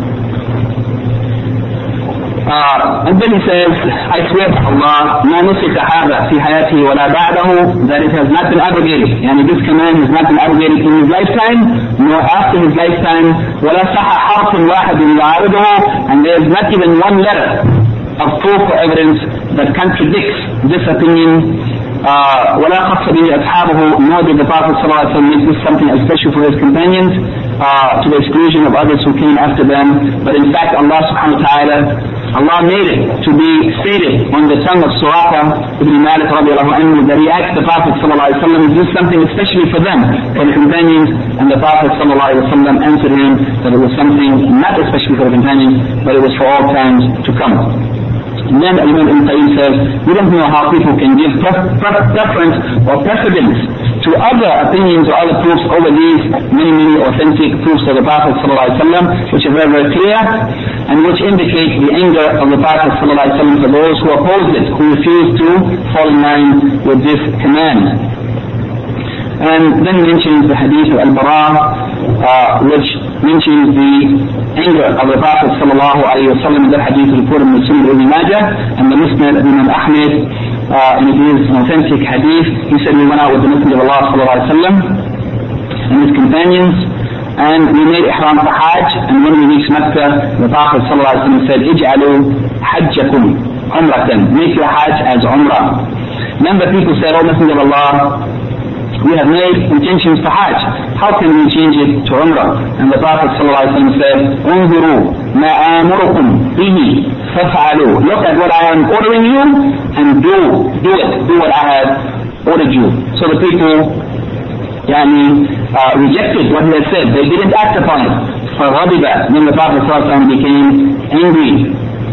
[SPEAKER 1] Uh, and then he says, I swear to Allah, ما نسك هذا في حياته ولا بعده, that it has not been abrogated. Yani this command has not been abrogated in his lifetime, nor after his lifetime. ولا صح حرف واحد يعارضه, and there is not even one letter of proof or evidence that contradicts this opinion. Uh, ولا خص به أصحابه, nor did the Prophet صلى الله عليه وسلم make this something especial for his companions, uh, to the exclusion of others who came after them. But in fact, Allah subhanahu wa ta'ala, Allah made it to be stated on the tongue of Suraqah ibn Malik radiallahu anhu, that he asked the Prophet sallallahu alaihi wasallam, is this something especially for them, for the companions? And the Prophet sallallahu alaihi wasallam answered him that it was something not especially for the companions, but it was for all times to come. And then Imam Ibn Qayyim says, we don't know how people can give preference or precedence to other opinions or other proofs over these many, many authentic proofs of the Prophet ﷺ, which are very, very clear, and which indicate the anger of the Prophet ﷺ for those who opposed it, who refused to fall in line with this command. And then he mentions the hadith of Al-Bara, uh, which mentions the anger of the Prophet sallallahu alayhi wa sallam. That hadith is reported in the Sunnah of Ibn Majah and the Musnad of Imam Ahmed, uh, and it is an authentic hadith. He said, we went out with the Messenger of Allah sallallahu alayhi wa sallam and his companions, and we made ihram for Hajj, and when we reached Mecca, the Prophet sallallahu alayhi wa sallam said, Ij'alu hajjakum umratan, make your Hajj as umrah. Then the people said, O Messenger of Allah, we have made intentions for Hajj, how can we change it to Umrah? And the Prophet ﷺ said, انظروا ما آمركم به فافعلوا, look at what I am ordering you and do, do it, do what I have ordered you. So the people yani, uh, rejected what he had said, they didn't act upon it. فغضب, then the Prophet ﷺ became angry.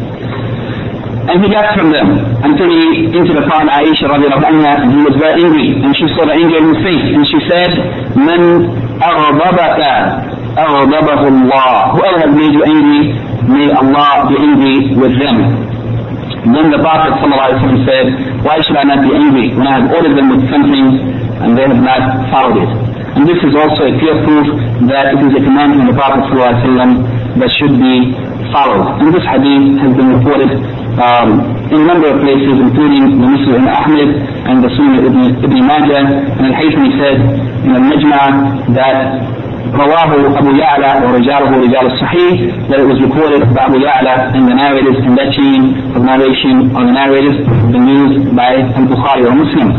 [SPEAKER 1] And he left from them until he entered upon Aisha radiallahu anha, and he was very angry, and she saw the anger in his face, and she said, Man aghdabaka aghdabahu Allah, whoever has made you angry, may Allah be angry with them. And then the Prophet ﷺ said, why should I not be angry when I have ordered them with something and they have not followed it? And this is also a clear proof that it is a command from the Prophet ﷺ that should be follows. And this hadith has been reported um, in a number of places, including the Muslim Ahmed and the Sunnah Ibn, Ibn Majah. And Al-Haythami said in Al-Majma' that Rawahu Abu Ya'la or Rijaluhu Rijal al-Sahih, that it was reported by Abu Ya'la, and the narrators in that chain of narration or the narrators have been used by Al-Bukhari or Muslim.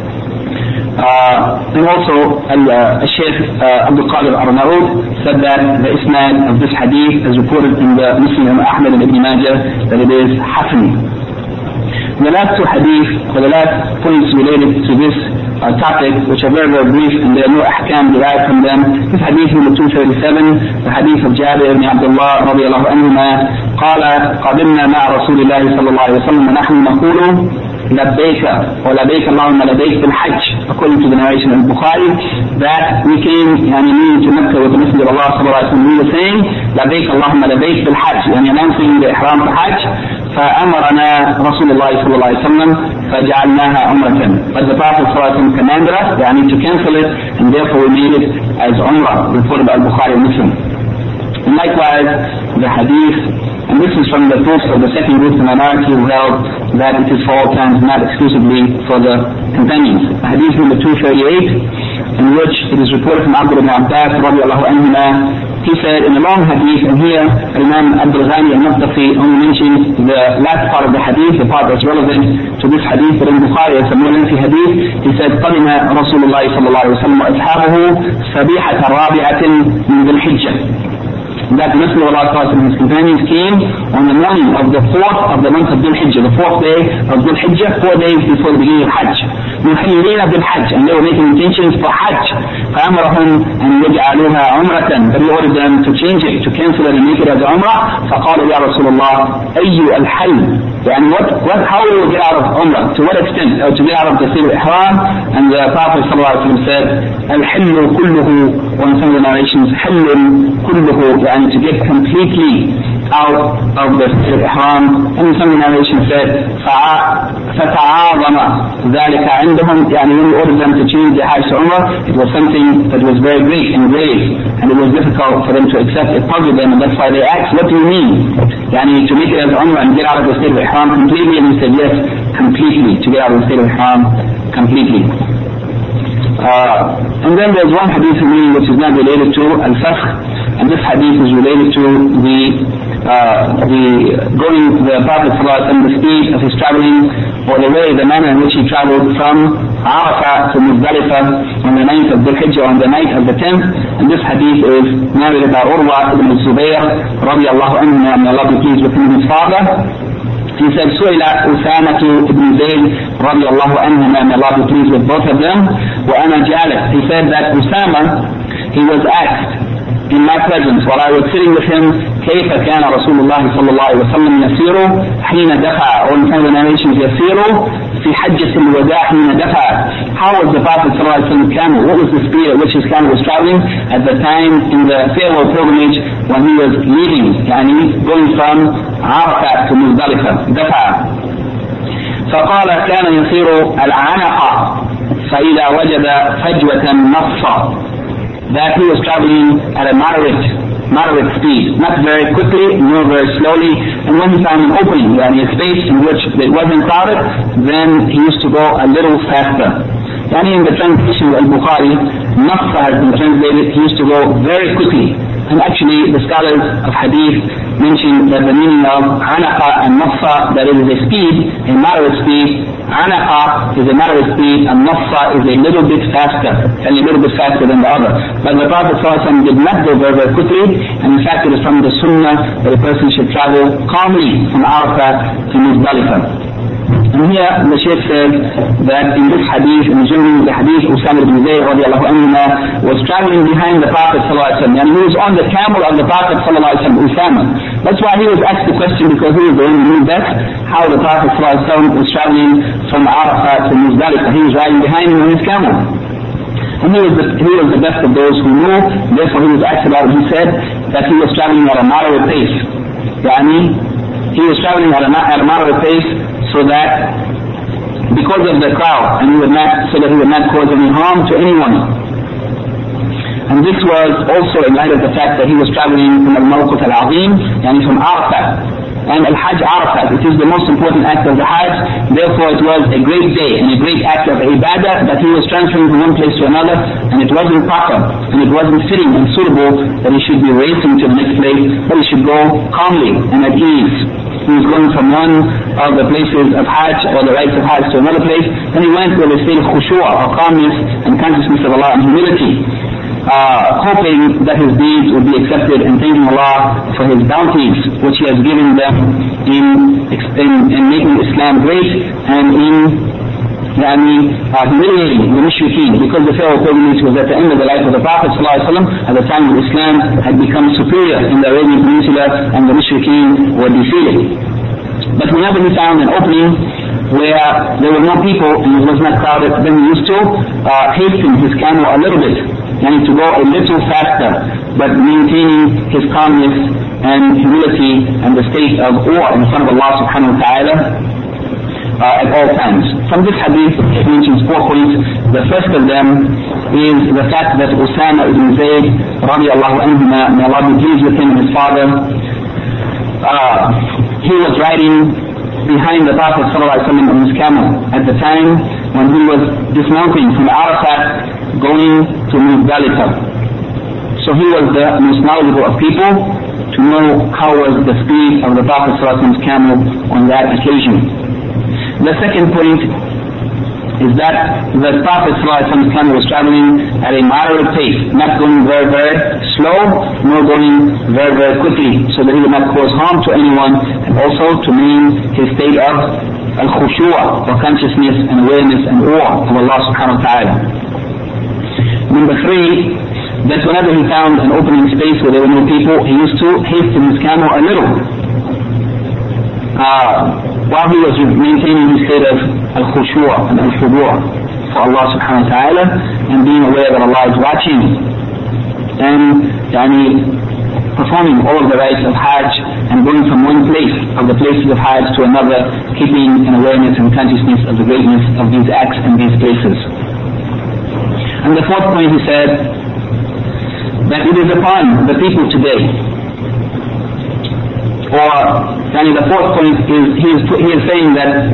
[SPEAKER 1] Uh, and also Al-Shaykh uh, Abdul Qadir Arnaoud said that the isnad of this hadith is reported in the Muslim Ahmed and Ibn Majah that it is Hasan. The last two hadith, or the last points related to this uh, topic, which are very very brief and there are no ahkam derived from them. This hadith number two thirty-seven, the hadith of Jabir ibn Abdullah رضي الله عنهما قال قدمنا مع رسول الله صلى الله عليه وسلم ونحن نقول لبيك ولبيك اللهم لبيك بالحج, according to the narration of Bukhari, that we came يعني me to Mecca with the Messenger of Allah صلى الله عليه وسلم, we were saying لبيك اللهم لبيك بالحج, يعني announcing the ihram for Hajj. فأمرنا رسول الله صلى الله عليه وسلم فجعلناها عمرة, but the Prophet صلى الله عليه وسلم commanded us يعني to cancel it, and therefore we made it as Umrah, reported by Bukhari and Muslim. And likewise the hadith, and this is from the proofs of the second group in minority who held that it is for all times, not exclusively for the companions. Hadith number two thirty-eight, in which it is reported from Abdullah ibn Abbas radiallahu anhuma, he said in a long hadith, and here Imam Abdul Ghani al-Naftafi only mentioned the last part of the hadith, the part that's relevant to this hadith, but in Bukhari it's a more lengthy hadith. He said قدم رسول الله صلى الله عليه وسلم وأصحابه صبيحة رابعة من ذي الحجة, that the Messenger of Allah and his companions came on the morning of the fourth of the month of Dhul Hijjah, the fourth day of Dhul Hijjah, four days before the beginning of Hajj. محللين بالحج, and they were making intentions for Hajj. فأمرهم أن يجعلوها عمرة, but he ordered them to change it, to cancel it and make it as Umrah. فقالوا يا رسول الله أي الحل, يعني what, what, how will we get out of Umrah, to what extent, or to get out of the State of Ihram? And the Prophet صلى الله عليه وسلم said الحل كله, or in some of the narrations حل كله, يعني to get completely out of the State of Ihram. And in some of the narrations said فتعاظم ذلك عندهم, يعني when we ordered them to change the Hajj to Umrah, it was something that was very great and grave, and it was difficult for them to accept. It puzzled them, and that's why they asked, what do you mean, يعني to make it as Umrah and get out of the State of Ihram completely? And he said yes, completely, to get out of the State of Ihram completely. Uh, and then there's one hadith in me which is not related to Al-Fasq, and this hadith is related to the uh, the going, the Prophet ﷺ, the speed of his traveling, or the way, the manner in which he traveled from Arafah to Muzdalifah on the ninth of Dhul Hijjah, on the night of the tenth. And this hadith is narrated by Urwa ibn Zubayr radiallahu anhu, may Allah be pleased with him and his father. He said, سئل أسامة ibn Zayd radiallahu anhu, may Allah be pleased with both of them, وأنا جالس. He said that Usama, he was asked in my presence while I was sitting with him, كيف كان رسول الله صلى الله عليه وسلم يسير حين دفع, or in some of the narrations يسير في حجة الوداع حين دفع, how was the Prophet صلى الله عليه وسلم camel, what was the speed at which his camel was traveling at the time in the farewell pilgrimage when he was leaving, يعني going from Arafah to Muzdalifah, دفع. فقال كان يسير العنق فإذا وجد فجوة نص, that he was traveling at a moderate moderate speed, not very quickly nor very slowly, and when he found an opening, yani a space in which it wasn't crowded, then he used to go a little faster. Yani in the translation of Al-Bukhari, Nafsa has been translated, he used to go very quickly. And actually the scholars of hadith mention that the meaning of Anaqa and Nafsa, that it is a speed, a moderate speed. Anaqa is a moderate speed, and Nafsa is a little bit faster, and a little bit faster than the other. But the Prophet ﷺ did not go very, very quickly, and in fact it is from the Sunnah that a person should travel calmly from Arafah to Muzdalifah. And here the Shaykh said that in this hadith, in general the hadith, Usama ibn Zayd radiallahu anhu was traveling behind the Prophet sallallahu alaihi wasallam, and he was on the camel of the Prophet sallallahu alaihi wasallam, Usama. That's why he was asked the question, because he was the one who knew best how the Prophet sallallahu alaihi wasallam was traveling from Arafah to Muzdalifah. He was riding behind him on his camel. And he was, the, he was the best of those who knew, therefore he was asked about it. He said that he was traveling at a moderate pace. Yani, he was traveling at a, at a moderate pace, so that because of the crowd, and he would not, so that he would not cause any harm to anyone. And And this was also in light of the fact that he was traveling from Al-Mawqif Al-Azim, and from Arafat. And Al-Hajj Arafat, it is the most important act of the Hajj, therefore it was a great day and a great act of ibadah that he was transferring from one place to another, and it wasn't proper, and it wasn't fitting and suitable that he should be racing to the next place, but he should go calmly and at ease. He was going from one of the places of Hajj or the rites of Hajj to another place, and he went with a state of khushu' or calmness and consciousness of Allah and humility. Uh, hoping that his deeds would be accepted and thanking Allah for his bounties which he has given them in, in, in making Islam great and in yani, uh, humiliating the mushrikeen, because the Pharaoh pilgrimage was at the end of the life of the Prophet ﷺ, at the time when Islam had become superior in the Arabian Peninsula and the mushrikeen were defeated. But whenever he found an opening where there were no people and it was not crowded, then he used to uh, hasten his camel a little bit, and to go a little faster, but maintaining his calmness and humility and the state of awe in front of Allah subhanahu wa ta'ala uh, at all times. From this hadith, it mentions four points. The first of them is the fact that Usama ibn Zayd radiallahu anhuma, may Allah be pleased with him and his father, uh, he was riding behind the Prophet sallallahu alaihi wasallam on his camel at the time when he was dismounting from Arafat going to Muzdalifah. So he was the most knowledgeable of people to know how was the speed of the Prophet sallallahu alaihi wasallam's camel on that occasion. The second point is that the Prophet sallallahu alaihi wasallam's camel was traveling at a moderate pace, not going very very slow, nor going very very quickly, so that he would not cause harm to anyone, and also to maintain his state of al-khushu' or consciousness and awareness and awe of Allah subhanahu wa ta'ala. Number three, that whenever he found an opening space where there were no people, he used to hasten his camel a little, uh, while he was maintaining his state of al-khushu' and al-khudu' for Allah subhanahu wa ta'ala, and being aware that Allah is watching, and yani, performing all of the rites of Hajj and going from one place of the places of Hajj to another, keeping an awareness and consciousness of the greatness of these acts and these places. And the fourth point, he said, that it is upon the people today, or yani the fourth point is, he is, he is saying that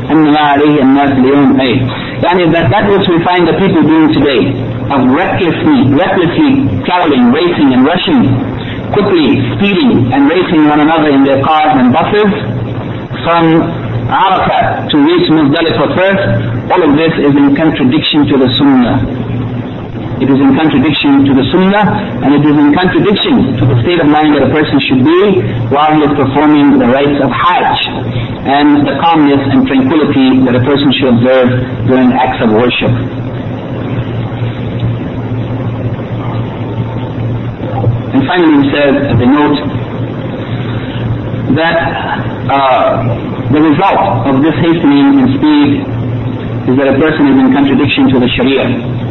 [SPEAKER 1] yani that that which we find the people doing today, of recklessly, recklessly traveling, racing and rushing, quickly speeding and racing one another in their cars and buses, from Arafat to reach Muzdalifah first, all of this is in contradiction to the Sunnah. It is in contradiction to the Sunnah, and it is in contradiction to the state of mind that a person should be while he is performing the rites of Hajj, and the calmness and tranquility that a person should observe during acts of worship. And finally he says, as a note, that uh, the result of this hastening in speed is that a person is in contradiction to the Sharia,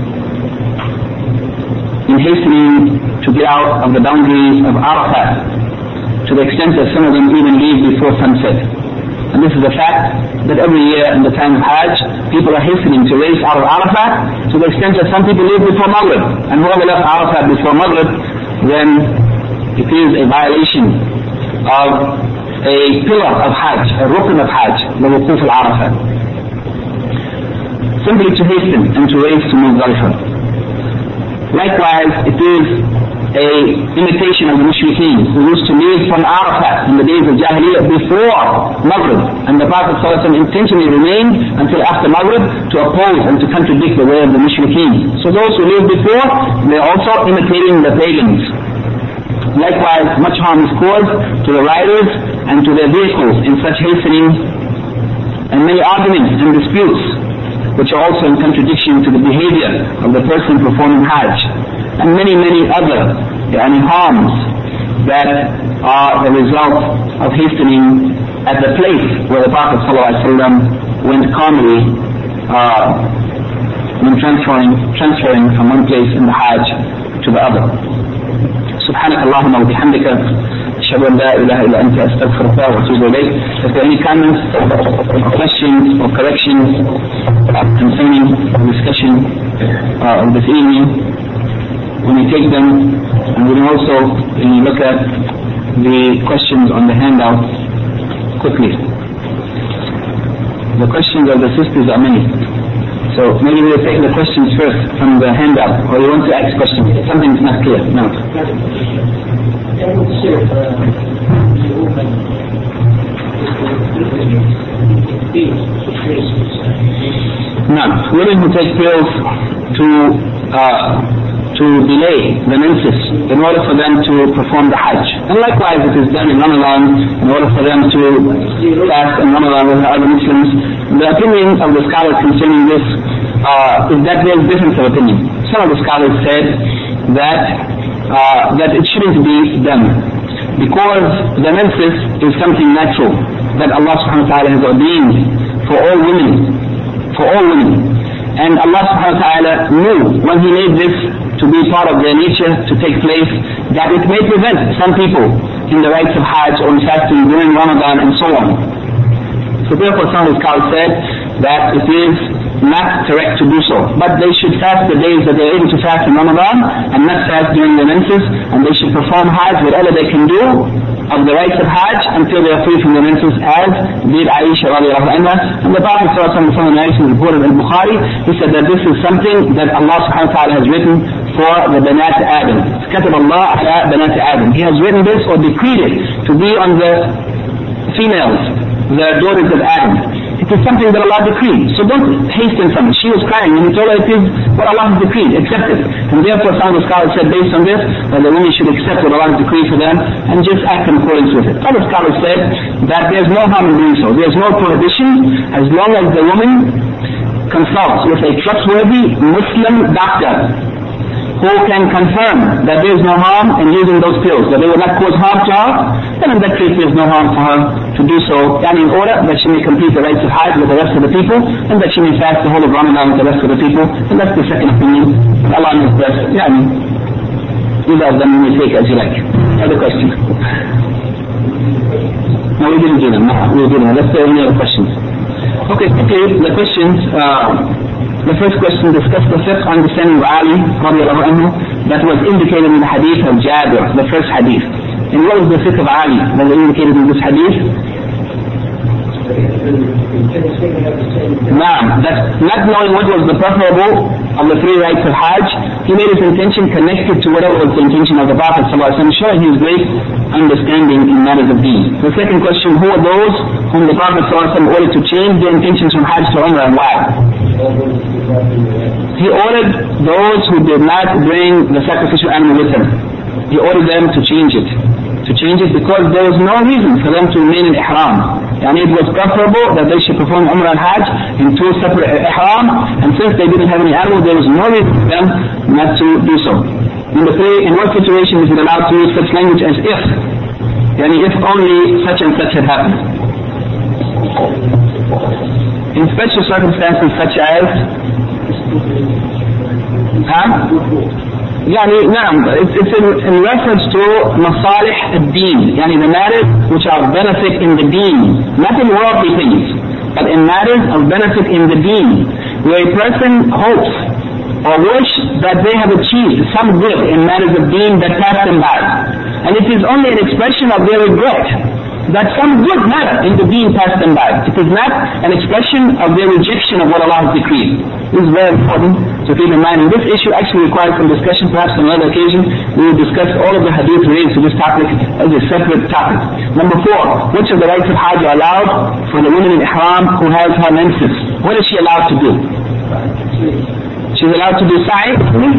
[SPEAKER 1] in hastening to get out of the boundaries of Arafat, to the extent that some of them even leave before sunset. And this is a fact that every year in the time of Hajj, people are hastening to race out of Arafat, to the extent that some people leave before Maghrib. And whoever left Arafat before Maghrib, then it is a violation of a pillar of Hajj, a rukn of Hajj, the wuquf al-Arafat. Simply to hasten and to race to Muzdalifah. Likewise, it is a imitation of the mushrikeen who used to leave from Arafat in the days of Jahiliyyah before Maghrib, and the Prophet ﷺ intentionally remained until after Maghrib to oppose and to contradict the way of the mushrikeen. So those who lived before, they are also imitating the pagans. Likewise, much harm is caused to the riders and to their vehicles in such hastening, and many arguments and disputes which are also in contradiction to the behavior of the person performing Hajj, and many, many other yani, harms that are the result of hastening at the place where the Prophet ﷺ went calmly uh, when transferring, transferring from one place in the Hajj to the other. سبحانك اللهم وبحمدك أشهد أن لا إله إلا أنت أستغفرك وأتوب إليك. If there are any comments or questions or corrections concerning the discussion uh, of this evening, when you take them, and we can also when you look at the questions on the handout quickly. The questions of the sisters are many. So maybe we'll take the questions first from the handout, or you want to ask questions? Something's not clear. No. None. Women who take pills to uh, to delay the menses in order for them to perform the Hajj. And likewise it is done in Ramadan in order for them to fast in Ramadan with other Muslims. The opinion of the scholars concerning this uh, is that there is difference of opinion. Some of the scholars said that uh, that it shouldn't be done because the menses is something natural that Allah subhanahu wa ta'ala has ordained for all women, for all women. And Allah subhanahu wa ta'ala knew when He made this to be part of their nature to take place that it may prevent some people in the rites of Hajj or in fasting during Ramadan and so on. So therefore some of the scholars said that it is not correct to do so, but they should fast the days that they are able to fast in Ramadan and not fast during the menses, and they should perform Hajj whatever they can do of the rites of Hajj until they are free from the menses, as did Aisha radiallahu anha. And the Prophet sallallahu alaihi wasallam, narration reported in Bukhari, he said that this is something that Allah subhanahu wa ta'ala has written for the Banat Adam. Katab Allah ala Banat Adam. He has written this or decreed it to be on the females, the daughters of Adam. It is something that Allah decreed. So don't hasten from it. She was crying and He told her it is what Allah has decreed. Accept it. And therefore some of the scholars said based on this that the women should accept what Allah has decreed for them and just act in accordance with it. Other scholars said that there's no harm in doing so. There's no prohibition as long as the woman consults with a trustworthy Muslim doctor who can confirm that there is no harm in using those pills, that they will not cause harm to her, then in that case there is no harm for her to do so, and in order that she may complete the rites of Hajj with the rest of the people, and that she may fast the whole of Ramadan with the rest of the people, and that's the second opinion. Allah knows best. Yeah, I mean, either of them you may take as you like. Other questions? No, we didn't do them. No, we didn't. Let's say any other questions. Okay, okay, the questions, uh, the first question discussed the fiqh understanding of Ali radiallahu anhu that was indicated in the hadith of Jabir, the first hadith. And what was the fiqh of Ali that was indicated in this hadith? Naam, that not knowing what was the preferable of the three rites of Hajj, he made his intention connected to whatever was the intention of the Prophet sallallahu alaihi wasallam, showing his great understanding in matters of deen. The second question, who are those whom the Prophet sallallahu alaihi wasallam ordered to change their intentions from Hajj to Umrah, and why? He ordered those who did not bring the sacrificial animal with them. He ordered them to change it. To change it because there was no reason for them to remain in ihram. And it was preferable that they should perform Umrah and Hajj in two separate ihram, and since they didn't have any animal, there was no reason for them not to do so. Number three, in what situation is it allowed to use such language as if? Yani if only such and such had happened. In special circumstances such as huh? يعني نعم, it's, it's in, in reference to masalih ad-deen, يعني the matters which are benefit in the deen, not in worldly things, but in matters of benefit in the deen, where a person hopes or wish that they have achieved some good in matters of deen that passed them by, and it is only an expression of their regret that some good matter in the deen passed them by. It is not an expression of their rejection of what Allah has decreed. This is very important to keep in mind. And this issue actually requires some discussion. Perhaps on another occasion we will discuss all of the hadith related to this topic as a separate topic. Number four, which of the rites of Hajj are allowed for the woman in ihram who has her menses? What is she allowed to do? She's allowed to do sa'i?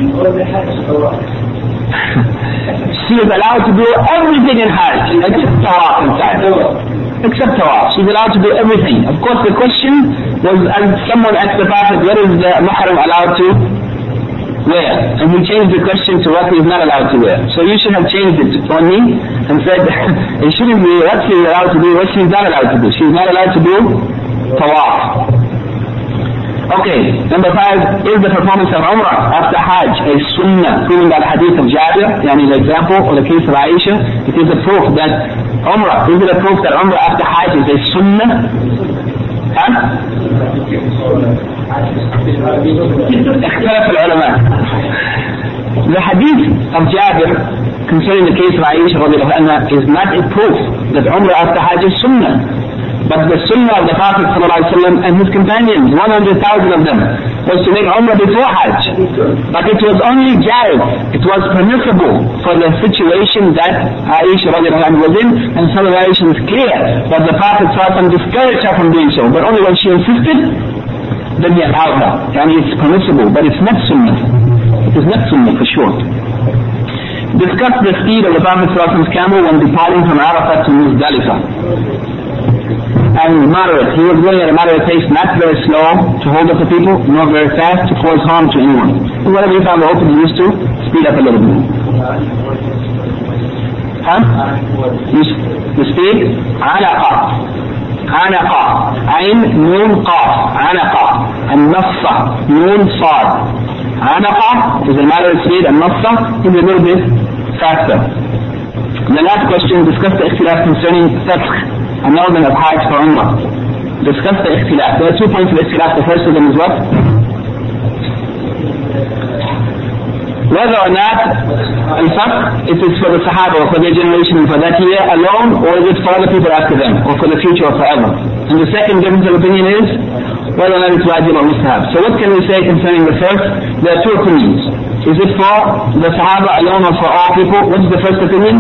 [SPEAKER 1] She is allowed to do everything in Hajj except tawaf inside. Except tawaf. She's allowed to do everything. Of course the question was, as someone asked the Prophet, what is the mahram allowed to wear? And he changed the question to what he is not allowed to wear. So you should have changed it on me and said it shouldn't be what she is allowed to do, what she is not allowed to do. She is not allowed to do tawaf. Okay, number five, is the performance of Umrah after Hajj a sunnah, proven by the hadith of Jabir, yani the example, or the case of Aisha? It is a proof that Umrah, is it a proof that Umrah after Hajj is a sunnah? Huh? اختلف العلماء. The hadith of Jabir concerning the case of Aisha radiallahu anha is not a proof that Umrah after Hajj is Sunnah, but the Sunnah of the Prophet sallallahu alaihi wasallam and his companions, one hundred thousand of them, was to make Umrah before Hajj. But it was only jaiz, it was permissible for the situation that Aisha radiallahu anha was in, and some of the narration is clear that the Prophet sallallahu alaihi wasallam discouraged her from doing so, but only when she insisted, then he allowed her. I mean, it's permissible, but it's not Sunnah. It is not Sunnah for sure. Discuss the speed of the Prophet sallallahu alaihi wasallam's camel when departing from Arafat to Muzdalifah. And moderate, he was going at a moderate pace, not very slow to hold up the people, nor very fast to cause harm to anyone. So whatever you found open he used to, speed up a little bit. Huh? The speed? Anaqa. Anaqa. Ain, Noon, Qaf. Anaqa. And Nassa. Noon, Sad. Anaqa is a moderate speed, and Nassa is a little bit faster. The last question, discuss the ikhtilaf concerning Fath, annulment of Hajj for Umrah. Discuss the ikhtilaf. There are two points of ikhtilaf. The first of them is what? Whether or not al-Fath, it is for the Sahaba or for their generation and for that year alone, or is it for other people after them, or for the future or forever. And the second difference of opinion is whether or not it's wajib or mustahab. So what can we say concerning the first? There are two opinions. Is it for the Sahaba alone or for all people? What is the first opinion?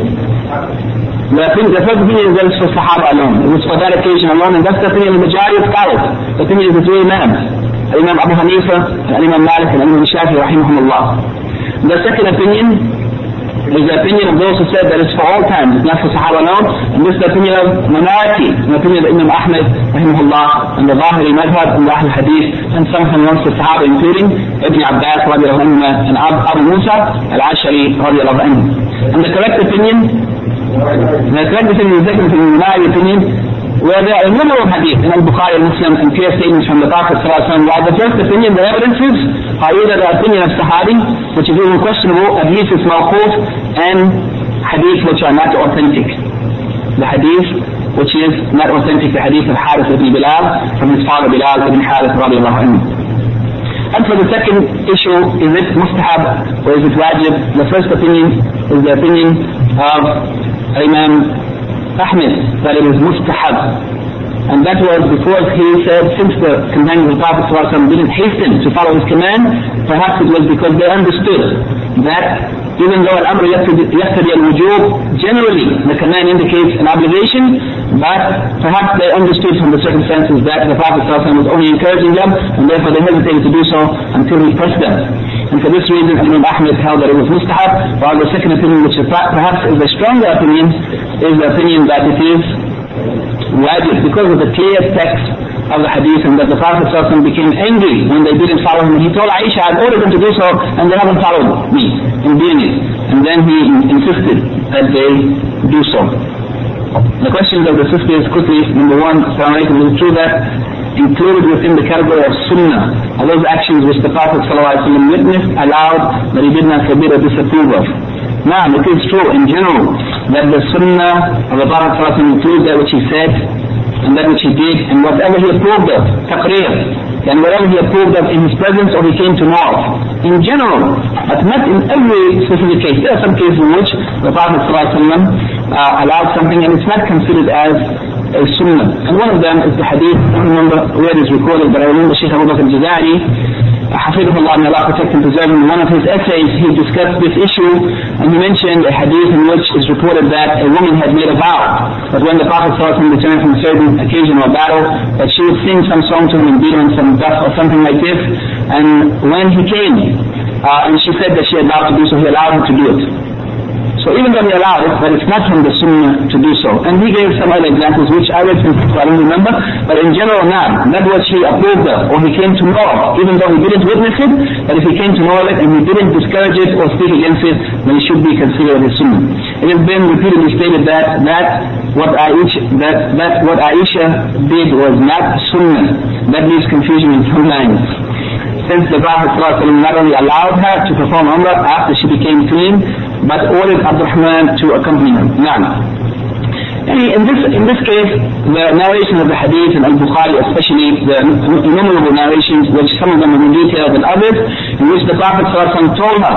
[SPEAKER 1] The, the first opinion is that it's for Sahaba alone. It was for that occasion alone, and that's the opinion of the majority of scholars. The opinion of the three Imams, Imam Abu Hanifa, Imam Malik, and Imam Shafi, rahimahumullah. The second opinion is the opinion of those who said that it's for all times, it's not for Sahaba alone, and this is the opinion of minority, the opinion of Imam Ahmad, rahimahullah, and the Zahiri Madhab, and the Ahl Hadith, and some from amongst the Sahaba, including Ibn Abbas, radiallahu anhu, and Abu Musa al-Ashari, radiallahu anhu. And the correct opinion, the correct opinion is different from the minority opinion, where there are a number of hadith in Al-Bukhari and Muslim and clear statements from the Prophet sallallahu alaihi wasallam. While the first opinion, the evidences are either the opinion of Sahabi, which is even questionable, at least it's mawquf, and hadith which are not authentic. The hadith which is not authentic, the hadith of Harith ibn Bilal from his father Bilal ibn Harith radiallahu anhu. And for the second issue, is it mustahab or is it wajib? The first opinion is the opinion of Imam Ahmed, that it is mustahab. And that was because he said, since the companions of the Prophet ﷺ didn't hasten to follow his command, perhaps it was because they understood that even though al-amr yaqtadi al-wujub, generally the command indicates an obligation, but perhaps they understood from the circumstances that the Prophet ﷺ was only encouraging them, and therefore they hesitated to do so until he pressed them. And for this reason, Imam Ahmed held that it was mustahab, while the second opinion, which perhaps is the stronger opinion, is the opinion that it is wajib, because of the clear text of the hadith, and that the Prophet ﷺ became angry when they didn't follow him. He told Aisha, I ordered them to do so, and they haven't followed me in doing it. And then he insisted that they do so. The questions of the sisters quickly. Number one, is it true that included within the category of sunnah are those actions which the Prophet ﷺ witnessed, allowed, that he did not forbid or disapprove of? Now, it is true in general that the sunnah of the Prophet ﷺ includes that which he said and that which he did, and whatever he approved of, taqreer, and whatever he approved of in his presence or he came to know of. In general, but not in every specific case. There are some cases in which the Prophet ﷺ uh, allowed something and it's not considered as a sunnah. And one of them is the hadith, I don't remember where it is recorded, but I remember Shaykh Abu Bakr al-Jazari, Hafidhullah, may Allah protect and preserve him, in one of his essays he discussed this issue, and he mentioned a hadith in which is reported that a woman had made a vow that when the Prophet ﷺ returned from a certain occasion or battle, that she would sing some song to him and beat him some dust or something like this, and when he came, uh, and she said that she had vowed to do so, he allowed her to do it. So even though he allowed it, but it's not from the sunnah to do so. And he gave some other examples which I read from, I don't remember, but in general not. Not what he approved of or he came to know of, even though he didn't witness it, but if he came to know of it and he didn't discourage it or speak against it, then it should be considered as sunnah. It has been repeatedly stated that that what Aisha, that, that what Aisha did was not sunnah. That leaves confusion in some minds. Since the Prophet ﷺ not only allowed her to perform Umrah after she became clean, but ordered Abdurrahman to accompany her. Now, in this in this case, the narration of the hadith in Al-Bukhari, especially the innumerable narrations, which some of them are more detailed than others, in which the Prophet ﷺ told her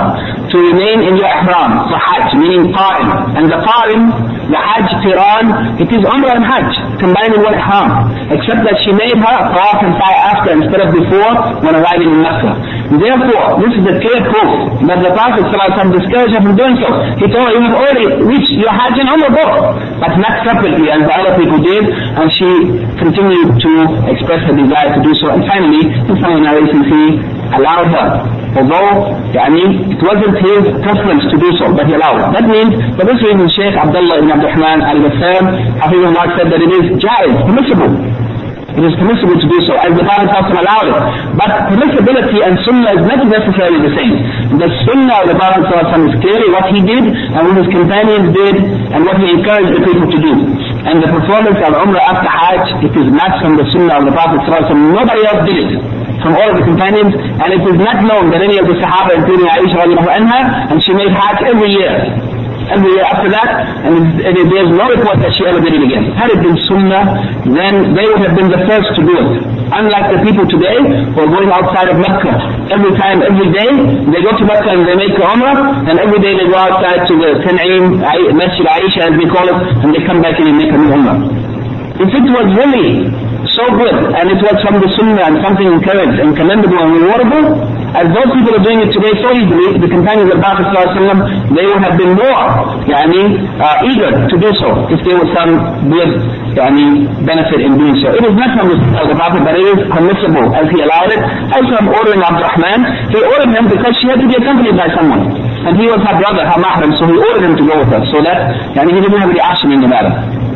[SPEAKER 1] to remain in your ihram for Hajj, meaning Qarin. And the Qarin, the Hajj Qiran, it is Umrah and Hajj combined in one ihram, except that she made her tawaf and sa'i after instead of before when arriving in Mecca. Therefore, this is a clear proof that the Prophet ﷺ discouraged her from doing so. He told her, you have already reached your Hajj and Umrah both, but not separately as the other people did, and she continued to express her desire to do so. And finally, in some narrations, he allowed her, although yani, it wasn't his preference to do so, but he allowed her. That means, for this reason, Shaykh Abdullah ibn Abdurrahman al-Bassam, Hafizullah, said that it is jaiz, permissible. It is permissible to do so, as the Prophet allowed it. But permissibility and sunnah is not necessarily the same. The sunnah of the Prophet is clearly what he did, and what his companions did, and what he encouraged the people to do. And the performance of Umrah after Hajj, it is not from the sunnah of the Prophet. Nobody else did it from all of the companions, and it is not known that any of the Sahaba, including Aisha radiallahu anha, and she made Hajj every year. Every year after that, and there's no report that she ever did it again. Had it been Sunnah, then they would have been the first to do it. Unlike the people today who are going outside of Mecca. Every time, every day, they go to Mecca and they make the Umrah, and every day they go outside to the Tan'im, Masjid Aisha as we call it, and they come back in and make a new Umrah. If it was really so good, and it was from the Sunnah and something encouraged and commendable and rewardable, as those people are doing it today so easily, the companions of the Prophet ﷺ, they would have been more yani, uh, eager to do so if there was some good yani, benefit in doing so. It is not from the Sunnah of the Prophet, but it is permissible as he allowed it. As from ordering Abdurrahman, he ordered him because she had to be accompanied by someone. And he was her brother, her mahram, so he ordered him to go with her, so that yani, he didn't have any action in the matter.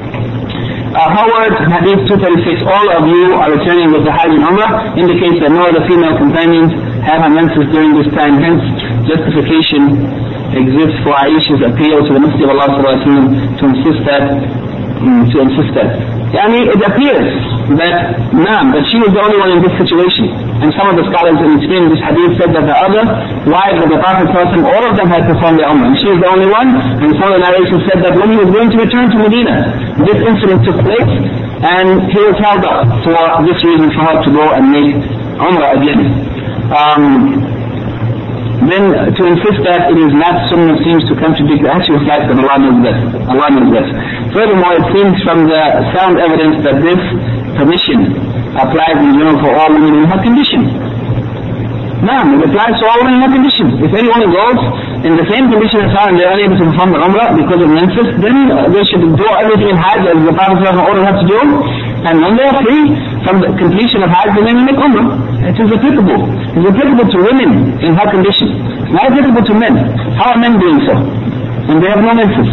[SPEAKER 1] Uh, Howard, Hadith two thirty-six, all of you are returning with the Hajj and Umrah, indicates that no other female companions have her menses during this time, hence justification exists for Aisha's appeal to the Messenger of Allah sallallahu alaihi wasallam to insist that, um, to insist that. Yani, it appears that, naam, that she was the only one in this situation. And some of the scholars in explaining this hadith said that the other wives of the Prophet sallallahu alaihi wasallam, all of them had performed their Umrah, and she was the only one. And some of the narrations said that when he was going to return to Medina, this incident took place, and he was held up for this reason for her to go and make Umrah again. Um, then to insist that it is not Sunnah seems to contradict the actual fact that Allah knows best. Allah knows best. Furthermore, it seems from the sound evidence that this permission applies in general for all women in her condition. No, it applies to all women in her condition. If anyone goes in the same condition as her and they are unable to perform the Umrah because of menses, then they should do everything in Hajj as the Prophet ordered her to do. And when they are free from the completion of Hajj, then they make Umrah. It is applicable. It is applicable to women in her condition. Not applicable to men. How are men doing so? And they have no menses.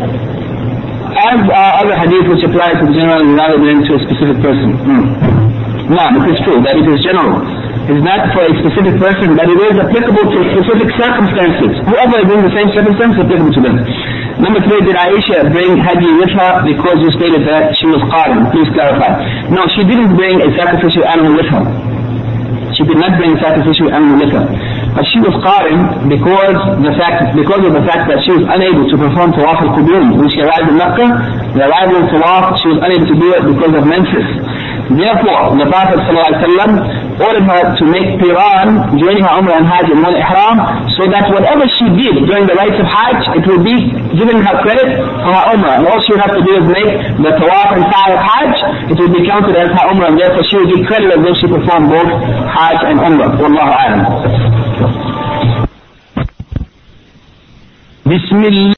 [SPEAKER 1] As uh, other hadith which apply to the general rather than to a specific person. Hmm. No, it is true that it is general. It is not for a specific person, but it is applicable to specific circumstances. Whoever is in the same circumstance is applicable to them. Number three, did Aisha bring Hadi with her because you stated that she was Qarin? Please clarify. No, she didn't bring a sacrificial animal with her. She did not bring a sacrificial animal with her. But she was Qarin because the fact because of the fact that she was unable to perform Tawaf al-Qudum. When she arrived in Mecca, the arrival of Tawaf, she was unable to do it because of menses. Therefore, the Prophet ﷺ ordered her to make Qiran during her Umrah and Hajj in one ihram, so that whatever she did during the rites of Hajj, it will be given her credit for her Umrah. And all she would have to do is make the Tawaf and Sa'i of Hajj, it will be counted as her Umrah, and therefore she will be credited as though she performed both Hajj and Umrah. Wallahu a'lam. Bismillah.